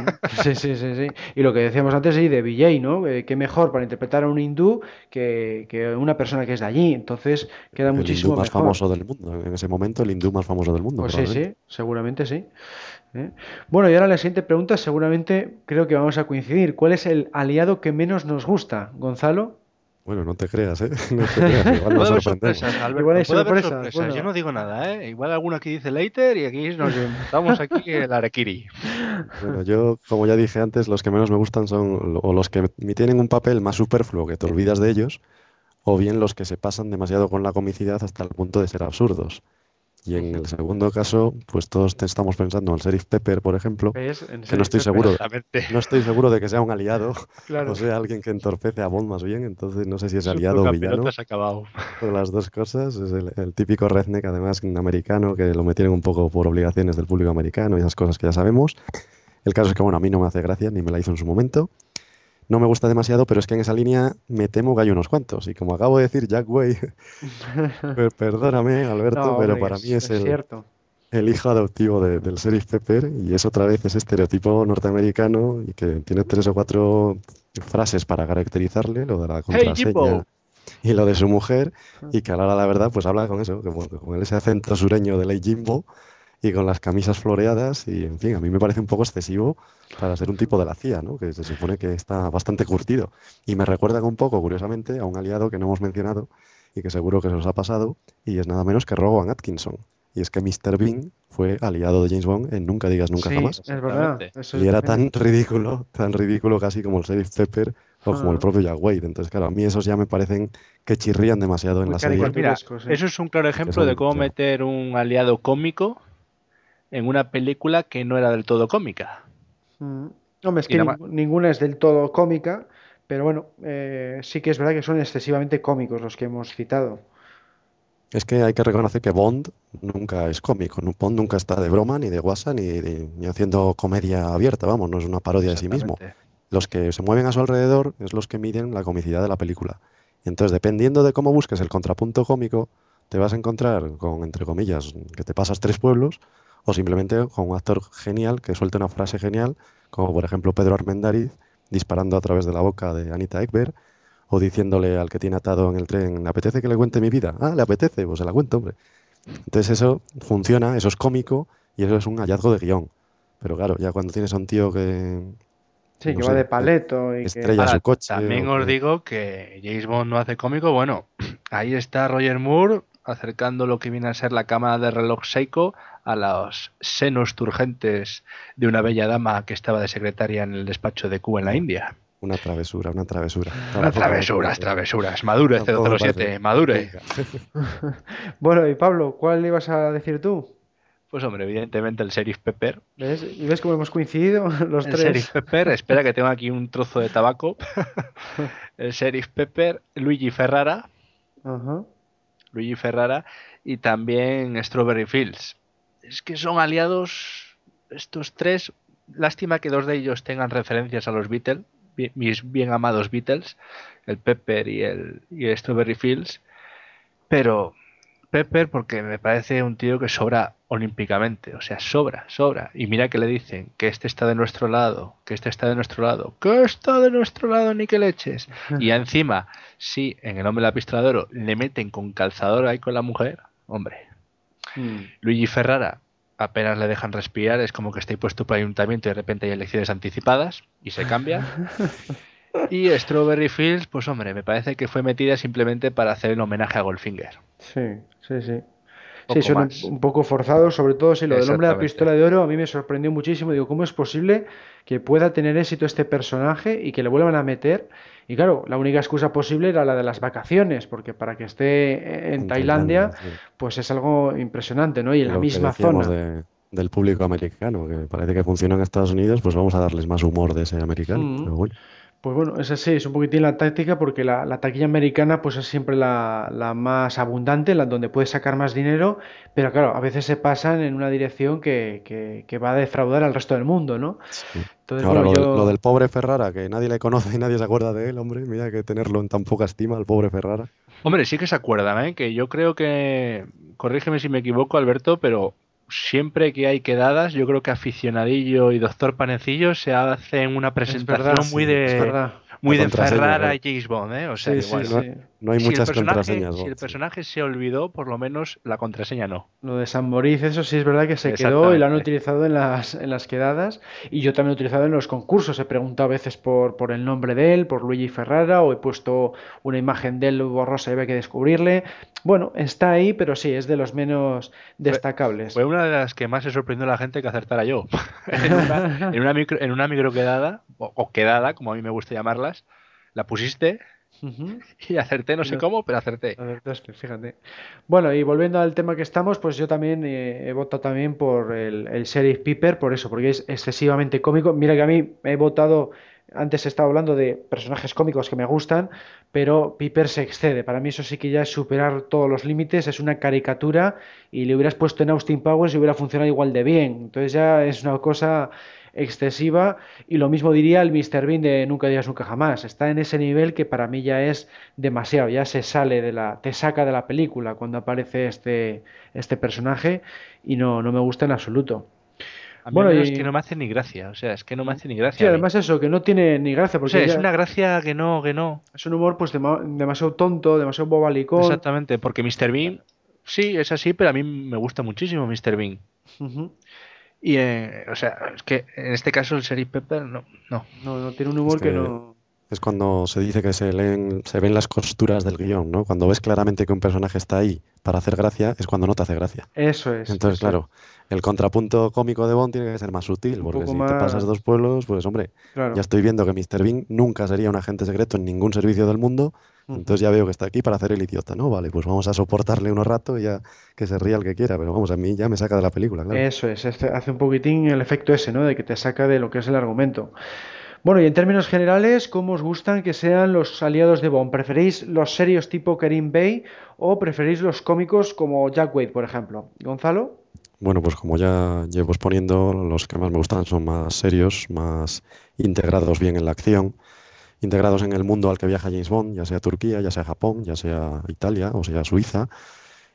Sí. Y lo que decíamos antes, sí, de Vijay, ¿no? Qué mejor para interpretar a un hindú que una persona que es de allí, entonces queda muchísimo mejor. El hindú más famoso del mundo, en ese momento el hindú más famoso del mundo. Pues sí, seguramente sí. Bueno, y ahora la siguiente pregunta, seguramente creo que vamos a coincidir. ¿Cuál es el aliado que menos nos gusta, Gonzalo? Bueno, no te creas, ¿eh? No te creas, igual nos sorprendemos. Igual hay sorpresas. Bueno. Yo no digo nada, ¿eh? Igual alguno aquí dice Leiter y aquí nos inventamos aquí el Arakiri. Bueno, yo, como ya dije antes, los que menos me gustan son o los que tienen un papel más superfluo que te olvidas de ellos, o bien los que se pasan demasiado con la comicidad hasta el punto de ser absurdos. Y en el segundo caso, pues todos estamos pensando en el Sheriff Pepper, por ejemplo, que no estoy seguro de que sea un aliado, o sea, alguien que entorpece a Bond más bien, entonces no sé si es aliado o villano. O las dos cosas, es el típico redneck, además un americano, que lo metieron un poco por obligaciones del público americano y esas cosas que ya sabemos. El caso es que, bueno, a mí no me hace gracia, ni me la hizo en su momento. No me gusta demasiado, pero es que en esa línea me temo que hay unos cuantos. Y como acabo de decir Jack Way, perdóname, Alberto, pero para mí es el hijo adoptivo del Sheriff Pepper, y es otra vez ese estereotipo norteamericano y que tiene 3 o 4 frases para caracterizarle, lo de la contraseña y lo de su mujer, y que a la hora de la verdad pues habla con eso, con ese acento sureño de Ley Jimbo, y con las camisas floreadas, y en fin, a mí me parece un poco excesivo para ser un tipo de la CIA, ¿no? Que se supone que está bastante curtido. Y me recuerda un poco, curiosamente, a un aliado que no hemos mencionado y que seguro que se os ha pasado, y es nada menos que Rowan Atkinson. Y es que Mr. Bean fue aliado de James Bond en Nunca digas nunca jamás. Es verdad. Y era tan ridículo casi como el Sheriff Pepper o como el propio Jack Wade. Entonces, claro, a mí esos ya me parecen que chirrían demasiado en la serie. Mira, eso es un claro ejemplo de cómo meter un aliado cómico en una película que no era del todo cómica. Hombre, es que ninguna es del todo cómica, pero bueno, sí que es verdad que son excesivamente cómicos los que hemos citado. Es que hay que reconocer que Bond nunca es cómico. Bond nunca está de broma, ni de guasa, ni haciendo comedia abierta, vamos, no es una parodia de sí mismo. Los que se mueven a su alrededor es los que miden la comicidad de la película. Y entonces, dependiendo de cómo busques el contrapunto cómico, te vas a encontrar con, entre comillas, que te pasas 3 pueblos, o simplemente con un actor genial que suelte una frase genial, como por ejemplo Pedro Armendáriz disparando a través de la boca de Anita Ekberg, o diciéndole al que tiene atado en el tren, ¿le apetece que le cuente mi vida? Ah, le apetece, pues se la cuento, hombre. Entonces eso funciona, eso es cómico y eso es un hallazgo de guión. Pero claro, ya cuando tienes a un tío que, Sí, no que va sé, de paleto y que... estrella Ahora, su coche también o os que... digo que James Bond no hace cómico. Bueno, ahí está Roger Moore acercando lo que viene a ser la cámara de reloj Seiko a los senos turgentes de una bella dama que estaba de secretaria en el despacho de Q en la No, India. una travesura, una travesura. Travesuras, travesuras. Madure Tampoco me 007, parece. madure. Venga. Bueno, y Pablo, ¿cuál ibas a decir tú? Pues hombre, evidentemente el Sheriff Pepper. ¿Ves? ¿Y ves cómo hemos coincidido los El Sheriff tres? Pepper, espera que tengo aquí un trozo de tabaco. El Sheriff Pepper, Luigi Ferrara Ajá. y también Strawberry Fields. Es que son aliados estos tres. Lástima que dos de ellos tengan referencias a los Beatles, mis bien amados Beatles, el Pepper y el Strawberry Fields. Pero Pepper porque me parece un tío que sobra olímpicamente, o sea, sobra. Y mira que le dicen que este está de nuestro lado, que este está de nuestro lado, que está de nuestro lado, ni que leches. Y encima, sí, en El hombre de la pistola de oro le meten con calzador ahí con la mujer, hombre. Luigi Ferrara apenas le dejan respirar, es como que está puesto por ayuntamiento y de repente hay elecciones anticipadas y se cambia. Y Strawberry Fields, pues hombre, me parece que fue metida simplemente para hacer el homenaje a Goldfinger. Sí, sí, sí. Sí, Poco son más. un poco forzados, sobre todo si lo del hombre de la Exactamente. pistola de oro a mí me sorprendió muchísimo. Digo, ¿cómo es posible que pueda tener éxito este personaje y que le vuelvan a meter? Y claro, la única excusa posible era la de las vacaciones, porque para que esté en En Tailandia, Tailandia, sí. pues es algo impresionante, ¿no? Y en la Lo que misma decíamos zona. del público americano, que parece que funciona en Estados Unidos, pues vamos a darles más humor de ese americano. Mm. Pero bueno, Pues bueno, es así, es un poquitín la táctica porque la taquilla americana pues es siempre la más abundante, la donde puedes sacar más dinero, pero claro, a veces se pasan en una dirección que va a defraudar al resto del mundo, ¿no? sí. Entonces, Ahora, bueno, lo del yo... pobre Ferrara, que nadie le conoce y nadie se acuerda de él, hombre, mira que tenerlo en tan poca estima, el pobre Ferrara. Hombre, sí que se acuerdan, ¿eh? Que yo creo que, corrígeme si me equivoco, Alberto, pero siempre que hay quedadas, yo creo que Aficionadillo y Doctor Panecillo se hacen una Es presentación verdad, muy Sí, es eso. verdad. La de contraseña, Ferrara y claro. James Bond, ¿eh? O sea Sí, que sí, bueno, No, sí. no hay muchas contraseñas, si el Bond, sí. personaje se olvidó, por lo menos la contraseña no. Lo de San Moritz, eso sí es verdad que se quedó y lo han Exactamente. utilizado en las quedadas y yo también lo he utilizado en los concursos. He preguntado a veces por el nombre de él, por Luigi Ferrara, o he puesto una imagen de él borrosa y había que descubrirle. Bueno, está ahí, pero sí, es de los menos Fue, destacables. fue una de las que más se sorprendió a la gente que acertara yo. En una micro quedada, o quedada, como a mí me gusta llamarlas, la pusiste Ujú. y acerté, no Y sé no, cómo, pero acerté. a ver, entonces, fíjate. Bueno, y volviendo al tema que estamos, pues yo también he votado también por el Sheriff Pepper, por eso, porque es excesivamente cómico. Mira que a mí he votado, antes he estado hablando de personajes cómicos que me gustan, pero Piper se excede. Para mí eso sí que ya es superar todos los límites, es una caricatura y le hubieras puesto en Austin Powers y hubiera funcionado igual de bien. Entonces ya es una cosa excesiva y lo mismo diría el Mr. Bean de Nunca digas nunca jamás. Está en ese nivel que para mí ya es demasiado, ya se sale te saca de la película cuando aparece este personaje y no me gusta en absoluto. A mí al Bueno, menos que y no me hace ni gracia, o sea, es que no me hace ni sí, gracia a mí. además eso, que no tiene ni gracia, O sea, porque es ya una gracia que no. es un humor pues demasiado tonto, demasiado bobalicón. Exactamente, porque Mr. Bean, sí, es así, pero a mí me gusta muchísimo Mr. Bean. Ujú. Y, o sea, es que en este caso el Sheriff Pepper, no. No tiene un Es humor que que no... es cuando se dice que se ven las costuras del guión, ¿no? Cuando ves claramente que un personaje está ahí para hacer gracia, es cuando no te hace gracia. Eso es, Entonces, eso es. claro, el contrapunto cómico de Bond tiene que ser más sutil, Un porque poco si te pasas más... 2 pueblos, pues hombre, ya Claro. estoy viendo que Mr. Bean nunca sería un agente secreto en ningún servicio del mundo, Ujú. entonces ya veo que está aquí para hacer el idiota, ¿no? Vale, pues vamos a soportarle unos rato y ya que se ría el que quiera, pero vamos, a mí ya me saca de la película, claro. Eso es, hace un poquitín el efecto ese, ¿no? De que te saca de lo que es el argumento. Bueno, y en términos generales, ¿cómo os gustan que sean los aliados de Bond? ¿Preferís los serios tipo Kerim Bey o preferís los cómicos como Jack Wade, por ejemplo? ¿Gonzalo? Bueno, pues como ya llevo exponiendo, los que más me gustan son más serios, más integrados bien en la acción, integrados en el mundo al que viaja James Bond, ya sea Turquía, ya sea Japón, ya sea Italia o sea Suiza.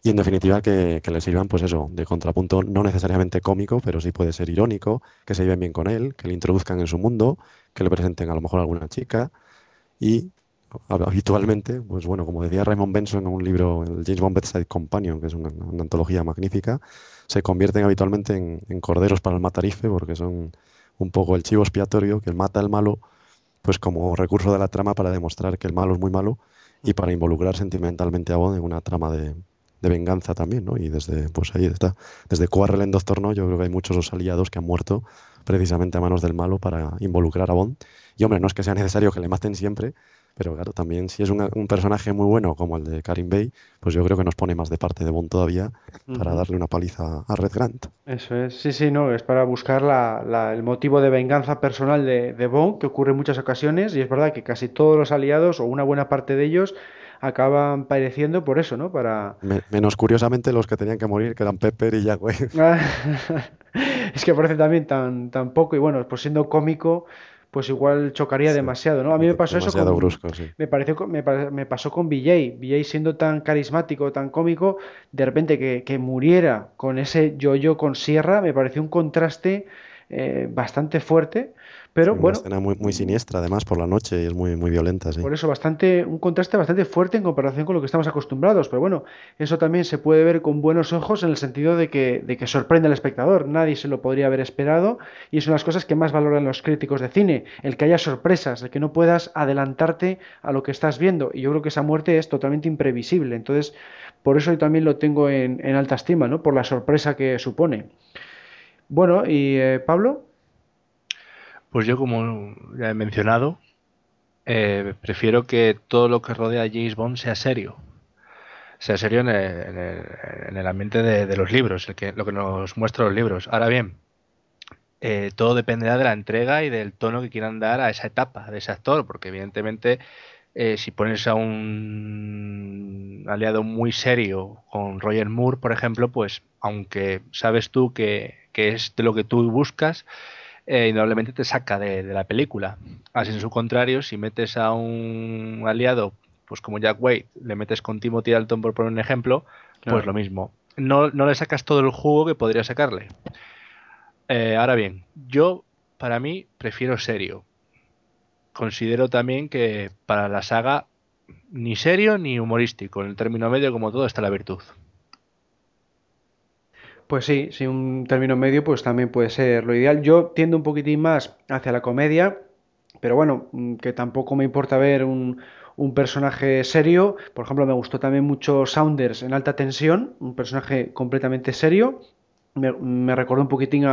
Y en definitiva que le sirvan, pues eso, de contrapunto no necesariamente cómico, pero sí puede ser irónico, que se lleven bien con él, que le introduzcan en su mundo, que le presenten a lo mejor a alguna chica y habitualmente, pues bueno, como decía Raymond Benson en un libro, el James Bond Bedside Companion, que es una antología magnífica, se convierten habitualmente en corderos para el matarife porque son un poco el chivo expiatorio que mata al malo, pues como recurso de la trama para demostrar que el malo es muy malo y para involucrar sentimentalmente a Bond en una trama de venganza también, ¿no? Y desde, pues ahí está, desde Quarrel en Doctor No, yo creo que hay muchos aliados que han muerto precisamente a manos del malo para involucrar a Bond. Y hombre, no es que sea necesario que le maten siempre, pero claro, también si es un personaje muy bueno como el de Karim Bey, pues yo creo que nos pone más de parte de Bond todavía para darle una paliza a Red Grant. Eso es, sí, sí, no, es para buscar el motivo de venganza personal de Bond, que ocurre en muchas ocasiones, y es verdad que casi todos los aliados, o una buena parte de ellos, acaban padeciendo por eso, ¿no? Para... Menos curiosamente los que tenían que morir, que eran Pepper y Jack Wade. Es que parece también tan poco, y bueno, pues siendo cómico, pues igual chocaría Sí, demasiado, ¿no? A mí me pasó eso demasiado brusco, sí. me pasó con BJ. BJ siendo tan carismático, tan cómico, de repente que muriera con ese yo-yo con sierra, me pareció un contraste bastante fuerte, Sí, pero una bueno, escena muy siniestra además por la noche y es muy violenta, sí. por eso un contraste bastante fuerte en comparación con lo que estamos acostumbrados, pero bueno, eso también se puede ver con buenos ojos en el sentido de que sorprende al espectador, nadie se lo podría haber esperado y es una de las cosas que más valoran los críticos de cine, el que haya sorpresas, el que no puedas adelantarte a lo que estás viendo y yo creo que esa muerte es totalmente imprevisible, entonces por eso yo también lo tengo en alta estima, ¿no? Por la sorpresa que supone. Bueno, y Pablo, Pues yo, como ya he mencionado, prefiero que todo lo que rodea a James Bond sea serio. Sea serio en el ambiente de los libros, lo que nos muestra los libros. Ahora bien, todo dependerá de la entrega y del tono que quieran dar a esa etapa de ese actor, porque evidentemente si pones a un aliado muy serio con Roger Moore, por ejemplo, pues aunque sabes tú que es de lo que tú buscas, indudablemente te saca de la película. Así en su contrario, si metes a un aliado, pues como Jack Wade, le metes con Timothy Dalton por poner un ejemplo, pues claro. lo mismo. No le sacas todo el jugo que podría sacarle. Ahora bien, yo para mí prefiero serio. Considero también que para la saga ni serio ni humorístico. En el término medio, como todo, está la virtud. Pues sí, sí, un término medio pues también puede ser lo ideal. Yo tiendo un poquitín más hacia la comedia, pero bueno, que tampoco me importa ver un personaje serio. Por ejemplo, me gustó también mucho Saunders en Alta Tensión, un personaje completamente serio. Me recordó un poquitín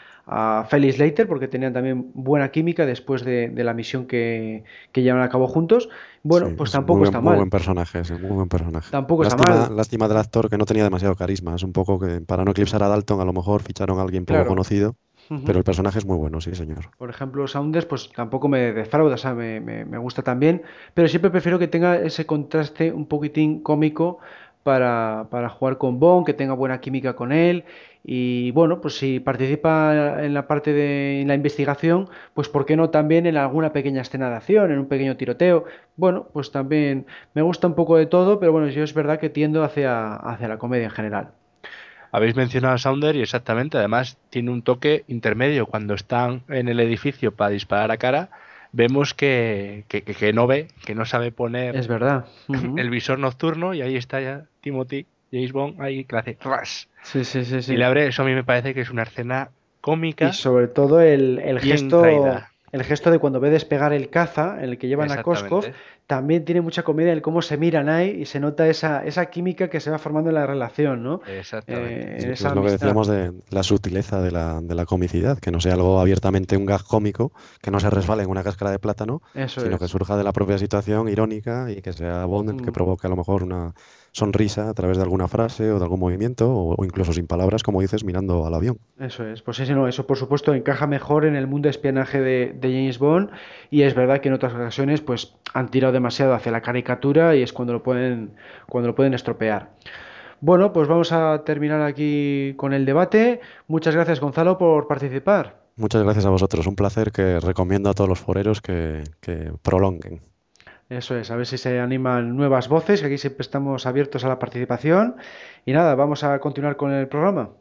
a Felix Leiter porque tenían también buena química después de la misión que llevan a cabo juntos. Bueno, Sí, pues es tampoco está muy buen mal. personaje, sí, muy buen personaje. Tampoco está Lástima, mal, lástima del actor que no tenía demasiado carisma. Es un poco que para no eclipsar a Dalton a lo mejor ficharon a alguien poco claro. conocido, pero Ujú. el personaje es muy bueno, sí, señor. Por ejemplo, Saunders, pues tampoco me defrauda, o sea, me gusta también, pero siempre prefiero que tenga ese contraste un poquitín cómico para jugar con Bond, que tenga buena química con él. Y bueno, pues si participa en la parte de en la investigación, pues ¿por qué no también en alguna pequeña escena de acción, en un pequeño tiroteo? Bueno, pues también me gusta un poco de todo, pero bueno, yo es verdad que tiendo hacia la comedia en general. Habéis mencionado a Sounder y exactamente, además tiene un toque intermedio. Cuando están en el edificio para disparar a cara, vemos que no ve, que no sabe poner Es verdad. Ujú. el visor nocturno y ahí está ya Timothy, James Bond, ahí que le hace ras Sí, sí, sí, y le sí. abre. Eso a mí me parece que es una escena Y cómica sobre todo bien traída. el gesto de cuando ve despegar el caza, en el que llevan a Koskov, Exactamente, también tiene mucha comedia el cómo se miran ahí y se nota esa química que se va formando en la relación, ¿no? exactamente. En Sí, esa es lo que amistad. decíamos de la sutileza de la comicidad, que no sea algo abiertamente un gag cómico, que no se resbale en una cáscara de plátano, Eso sino que es. surja de la propia situación irónica y que sea Bond el que Mm. provoque a lo mejor una sonrisa a través de alguna frase o de algún movimiento, o incluso sin palabras, como dices, mirando al avión. Eso es, pues sí, no, eso por supuesto encaja mejor en el mundo de espionaje de James Bond y es verdad que en otras ocasiones pues han tirado demasiado hacia la caricatura y es cuando lo pueden estropear. Bueno, pues vamos a terminar aquí con el debate. Muchas gracias, Gonzalo, por participar. Muchas gracias a vosotros, un placer que recomiendo a todos los foreros que prolonguen. Eso es, a ver si se animan nuevas voces, que aquí siempre estamos abiertos a la participación. Y nada, vamos a continuar con el programa.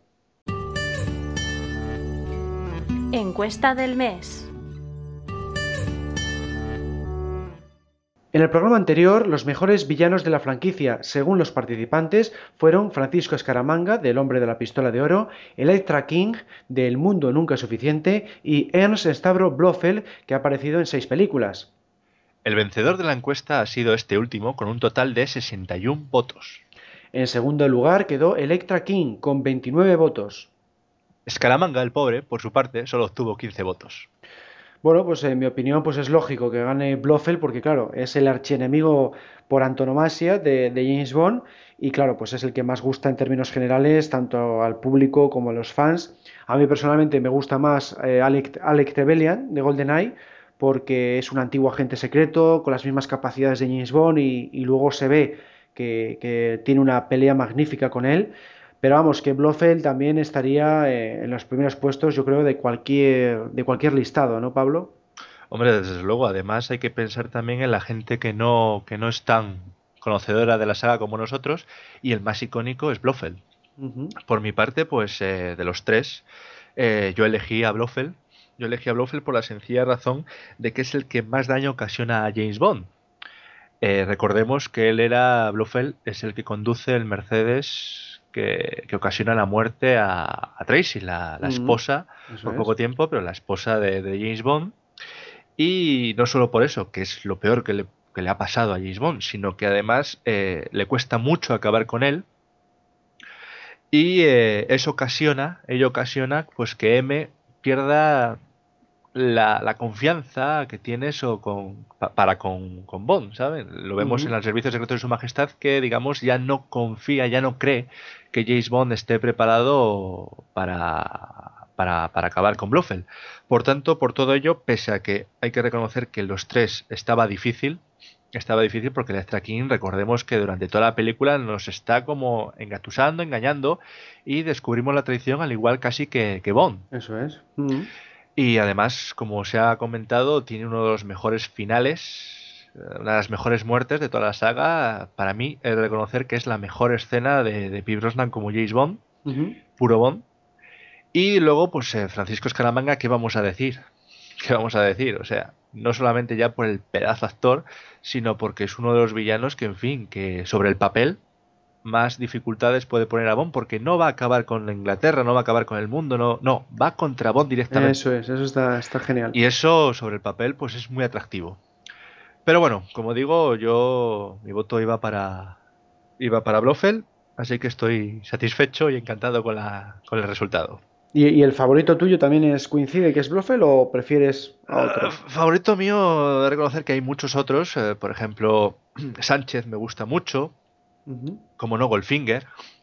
Encuesta del mes. En el programa anterior, los mejores villanos de la franquicia, según los participantes, fueron Francisco Escaramanga, del Hombre de la Pistola de Oro, Elektra King, de El Mundo Nunca es Suficiente, y Ernst Stavro Blofeld, que ha aparecido en 6 películas. El vencedor de la encuesta ha sido este último, con un total de 61 votos. En segundo lugar quedó Elektra King, con 29 votos. Escaramanga, el pobre, por su parte, solo obtuvo 15 votos. Bueno, pues en mi opinión pues es lógico que gane Blofeld porque claro, es el archienemigo por antonomasia de James Bond y claro, pues es el que más gusta en términos generales tanto al público como a los fans. A mí personalmente me gusta más Alec Trevelyan de GoldenEye porque es un antiguo agente secreto con las mismas capacidades de James Bond y luego se ve que tiene una pelea magnífica con él. Pero vamos, que Blofeld también estaría en los primeros puestos, yo creo, de cualquier listado, ¿no, Pablo? Hombre, desde luego, además hay que pensar también en la gente que no es tan conocedora de la saga como nosotros, y el más icónico es Blofeld. Uh-huh. Por mi parte, pues de los tres, yo elegí a Blofeld. Yo elegí a Blofeld por la sencilla razón de que es el que más daño ocasiona a James Bond. Recordemos que Blofeld es el que conduce el Mercedes que ocasiona la muerte a Tracy, la esposa, por poco tiempo, pero la esposa de James Bond. Y no solo por eso, que es lo peor que le ha pasado a James Bond, sino que además le cuesta mucho acabar con él. Y ello ocasiona pues que M pierda la confianza que tiene para con Bond, ¿sabes? Lo vemos en el Servicio Secreto de Su Majestad que, digamos, ya no confía, ya no cree que James Bond esté preparado para acabar con Blofeld. Por tanto, por todo ello, pese a que hay que reconocer que los tres estaba difícil porque Elektra King, recordemos que durante toda la película nos está como engatusando, engañando y descubrimos la traición al igual casi que Bond. Eso es. Y además, como se ha comentado, tiene uno de los mejores finales, una de las mejores muertes de toda la saga. Para mí, he de reconocer que es la mejor escena de Pierce Brosnan como James Bond, puro Bond. Y luego, pues Francisco Escaramanga, ¿qué vamos a decir? ¿Qué vamos a decir? O sea, no solamente ya por el pedazo actor, sino porque es uno de los villanos que, en fin, que sobre el papel más dificultades puede poner a Bond, porque no va a acabar con Inglaterra, no va a acabar con el mundo, no, va contra Bond directamente. Eso está genial. Y eso sobre el papel pues es muy atractivo. Pero bueno, como digo, mi voto iba para Blofeld, así que estoy satisfecho y encantado con el resultado. ¿Y el favorito tuyo también coincide que es Blofeld o prefieres a otro? Favorito mío, de reconocer que hay muchos otros, por ejemplo, Sánchez me gusta mucho. Como no Goldfinger.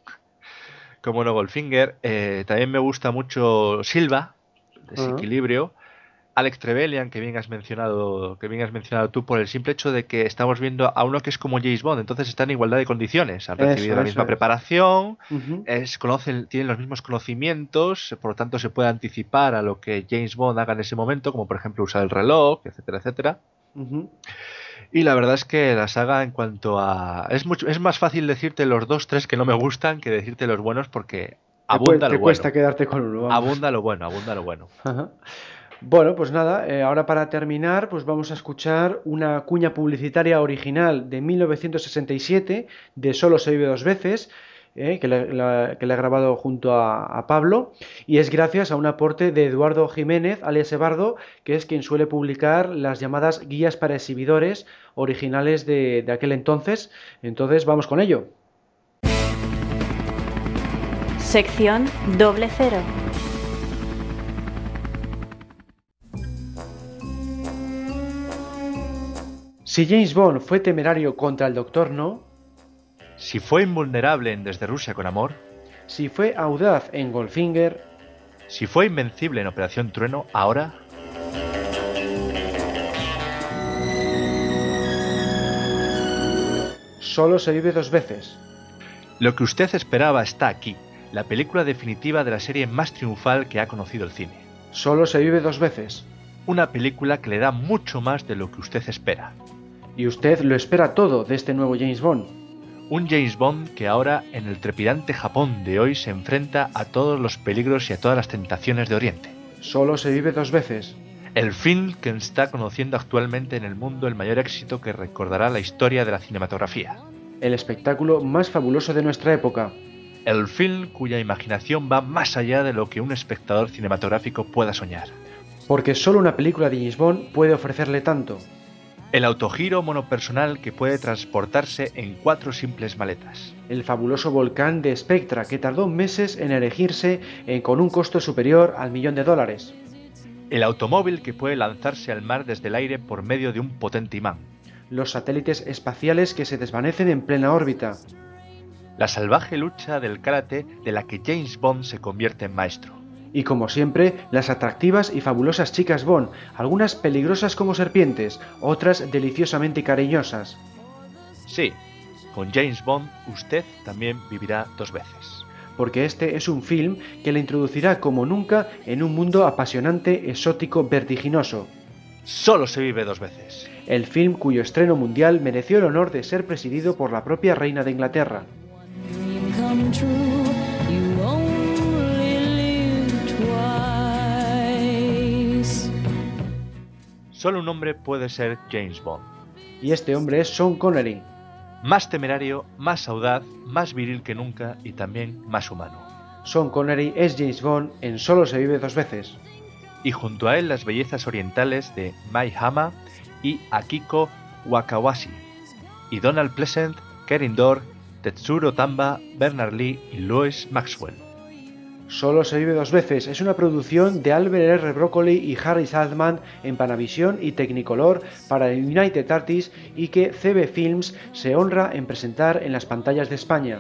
También me gusta mucho Silva, Desequilibrio. Alex Trevelyan, que bien has mencionado tú, por el simple hecho de que estamos viendo a uno que es como James Bond, entonces está en igualdad de condiciones, han recibido la misma preparación, tienen los mismos conocimientos, por lo tanto se puede anticipar a lo que James Bond haga en ese momento, como por ejemplo usar el reloj, etcétera, etcétera. Y la verdad es que la saga, en cuanto a... Es más fácil decirte los 2-3 que no me gustan que decirte los buenos, porque abunda lo bueno. Te cuesta quedarte con uno. Vamos. Abunda lo bueno. Ajá. Bueno, pues nada, ahora para terminar, pues vamos a escuchar una cuña publicitaria original de 1967 de Solo se vive dos veces, que le ha grabado junto a Pablo, y es gracias a un aporte de Eduardo Jiménez, alias Ebardo, que es quien suele publicar las llamadas guías para exhibidores originales de aquel entonces. Entonces, vamos con ello. Sección 00. Si James Bond fue temerario contra el Doctor No, si fue invulnerable en Desde Rusia con Amor, si fue audaz en Goldfinger, si fue invencible en Operación Trueno, ahora... Solo se vive dos veces. Lo que usted esperaba está aquí, la película definitiva de la serie más triunfal que ha conocido el cine. Solo se vive dos veces. Una película que le da mucho más de lo que usted espera. Y usted lo espera todo de este nuevo James Bond. Un James Bond que ahora, en el trepidante Japón de hoy, se enfrenta a todos los peligros y a todas las tentaciones de Oriente. Solo se vive 2 veces. El film que está conociendo actualmente en el mundo el mayor éxito que recordará la historia de la cinematografía. El espectáculo más fabuloso de nuestra época. El film cuya imaginación va más allá de lo que un espectador cinematográfico pueda soñar. Porque solo una película de James Bond puede ofrecerle tanto. El autogiro monopersonal que puede transportarse en 4 simples maletas. El fabuloso volcán de Spectra que tardó meses en erigirse con un costo superior al $1.000.000. El automóvil que puede lanzarse al mar desde el aire por medio de un potente imán. Los satélites espaciales que se desvanecen en plena órbita. La salvaje lucha del karate de la que James Bond se convierte en maestro. Y como siempre, las atractivas y fabulosas chicas Bond, algunas peligrosas como serpientes, otras deliciosamente cariñosas. Sí, con James Bond usted también vivirá 2 veces. Porque este es un film que le introducirá como nunca en un mundo apasionante, exótico, vertiginoso. Solo se vive 2 veces. El film cuyo estreno mundial mereció el honor de ser presidido por la propia reina de Inglaterra. Solo un hombre puede ser James Bond. Y este hombre es Sean Connery. Más temerario, más audaz, más viril que nunca y también más humano. Sean Connery es James Bond en Solo se vive 2 veces. Y junto a él las bellezas orientales de Mai Hama y Akiko Wakawashi. Y Donald Pleasant, Kerin Dor, Tetsuro Tamba, Bernard Lee y Lois Maxwell. Solo se vive 2 veces es una producción de Albert R. Broccoli y Harry Saltzman en Panavision y Technicolor para United Artists y que CB Films se honra en presentar en las pantallas de España.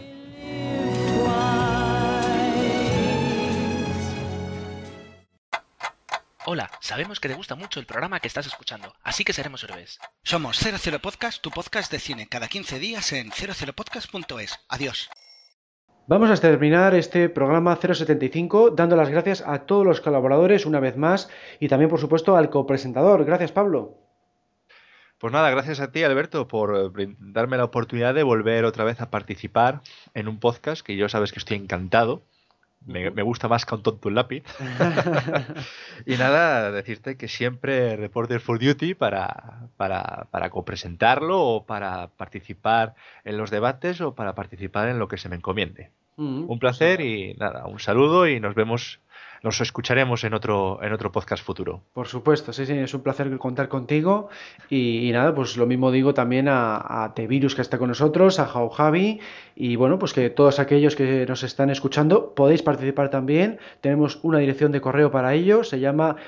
Hola, sabemos que te gusta mucho el programa que estás escuchando, así que seremos héroes. Somos 00 Podcast, tu podcast de cine, cada 15 días en 00podcast.es. Adiós. Vamos a terminar este programa 075 dando las gracias a todos los colaboradores una vez más y también por supuesto al copresentador. Gracias, Pablo. Pues nada, gracias a ti, Alberto, por darme la oportunidad de volver otra vez a participar en un podcast que yo sabes que estoy encantado. Me gusta más que un tonto un lápiz. Y nada, decirte que siempre Reporter for Duty para copresentarlo o para participar en los debates o para participar en lo que se me encomiende. Un placer y nada, un saludo y nos escucharemos en otro podcast futuro. Por supuesto, sí, es un placer contar contigo y nada, pues lo mismo digo también a T-Virus que está con nosotros, a Javi y bueno, pues que todos aquellos que nos están escuchando podéis participar también, tenemos una dirección de correo para ello, se llama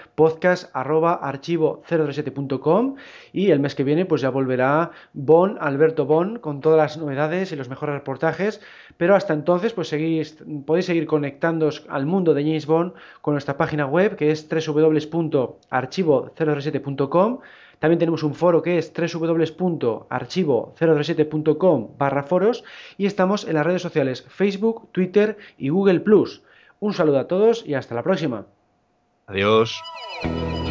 podcast@archivo037.com y el mes que viene pues ya volverá Alberto Bon con todas las novedades y los mejores reportajes, pero hasta entonces pues podéis seguir conectándoos al mundo de James Bond con nuestra página web que es www.archivo037.com. También tenemos un foro que es www.archivo037.com/foros y estamos en las redes sociales Facebook, Twitter y Google+. Un saludo a todos y hasta la próxima. Adiós.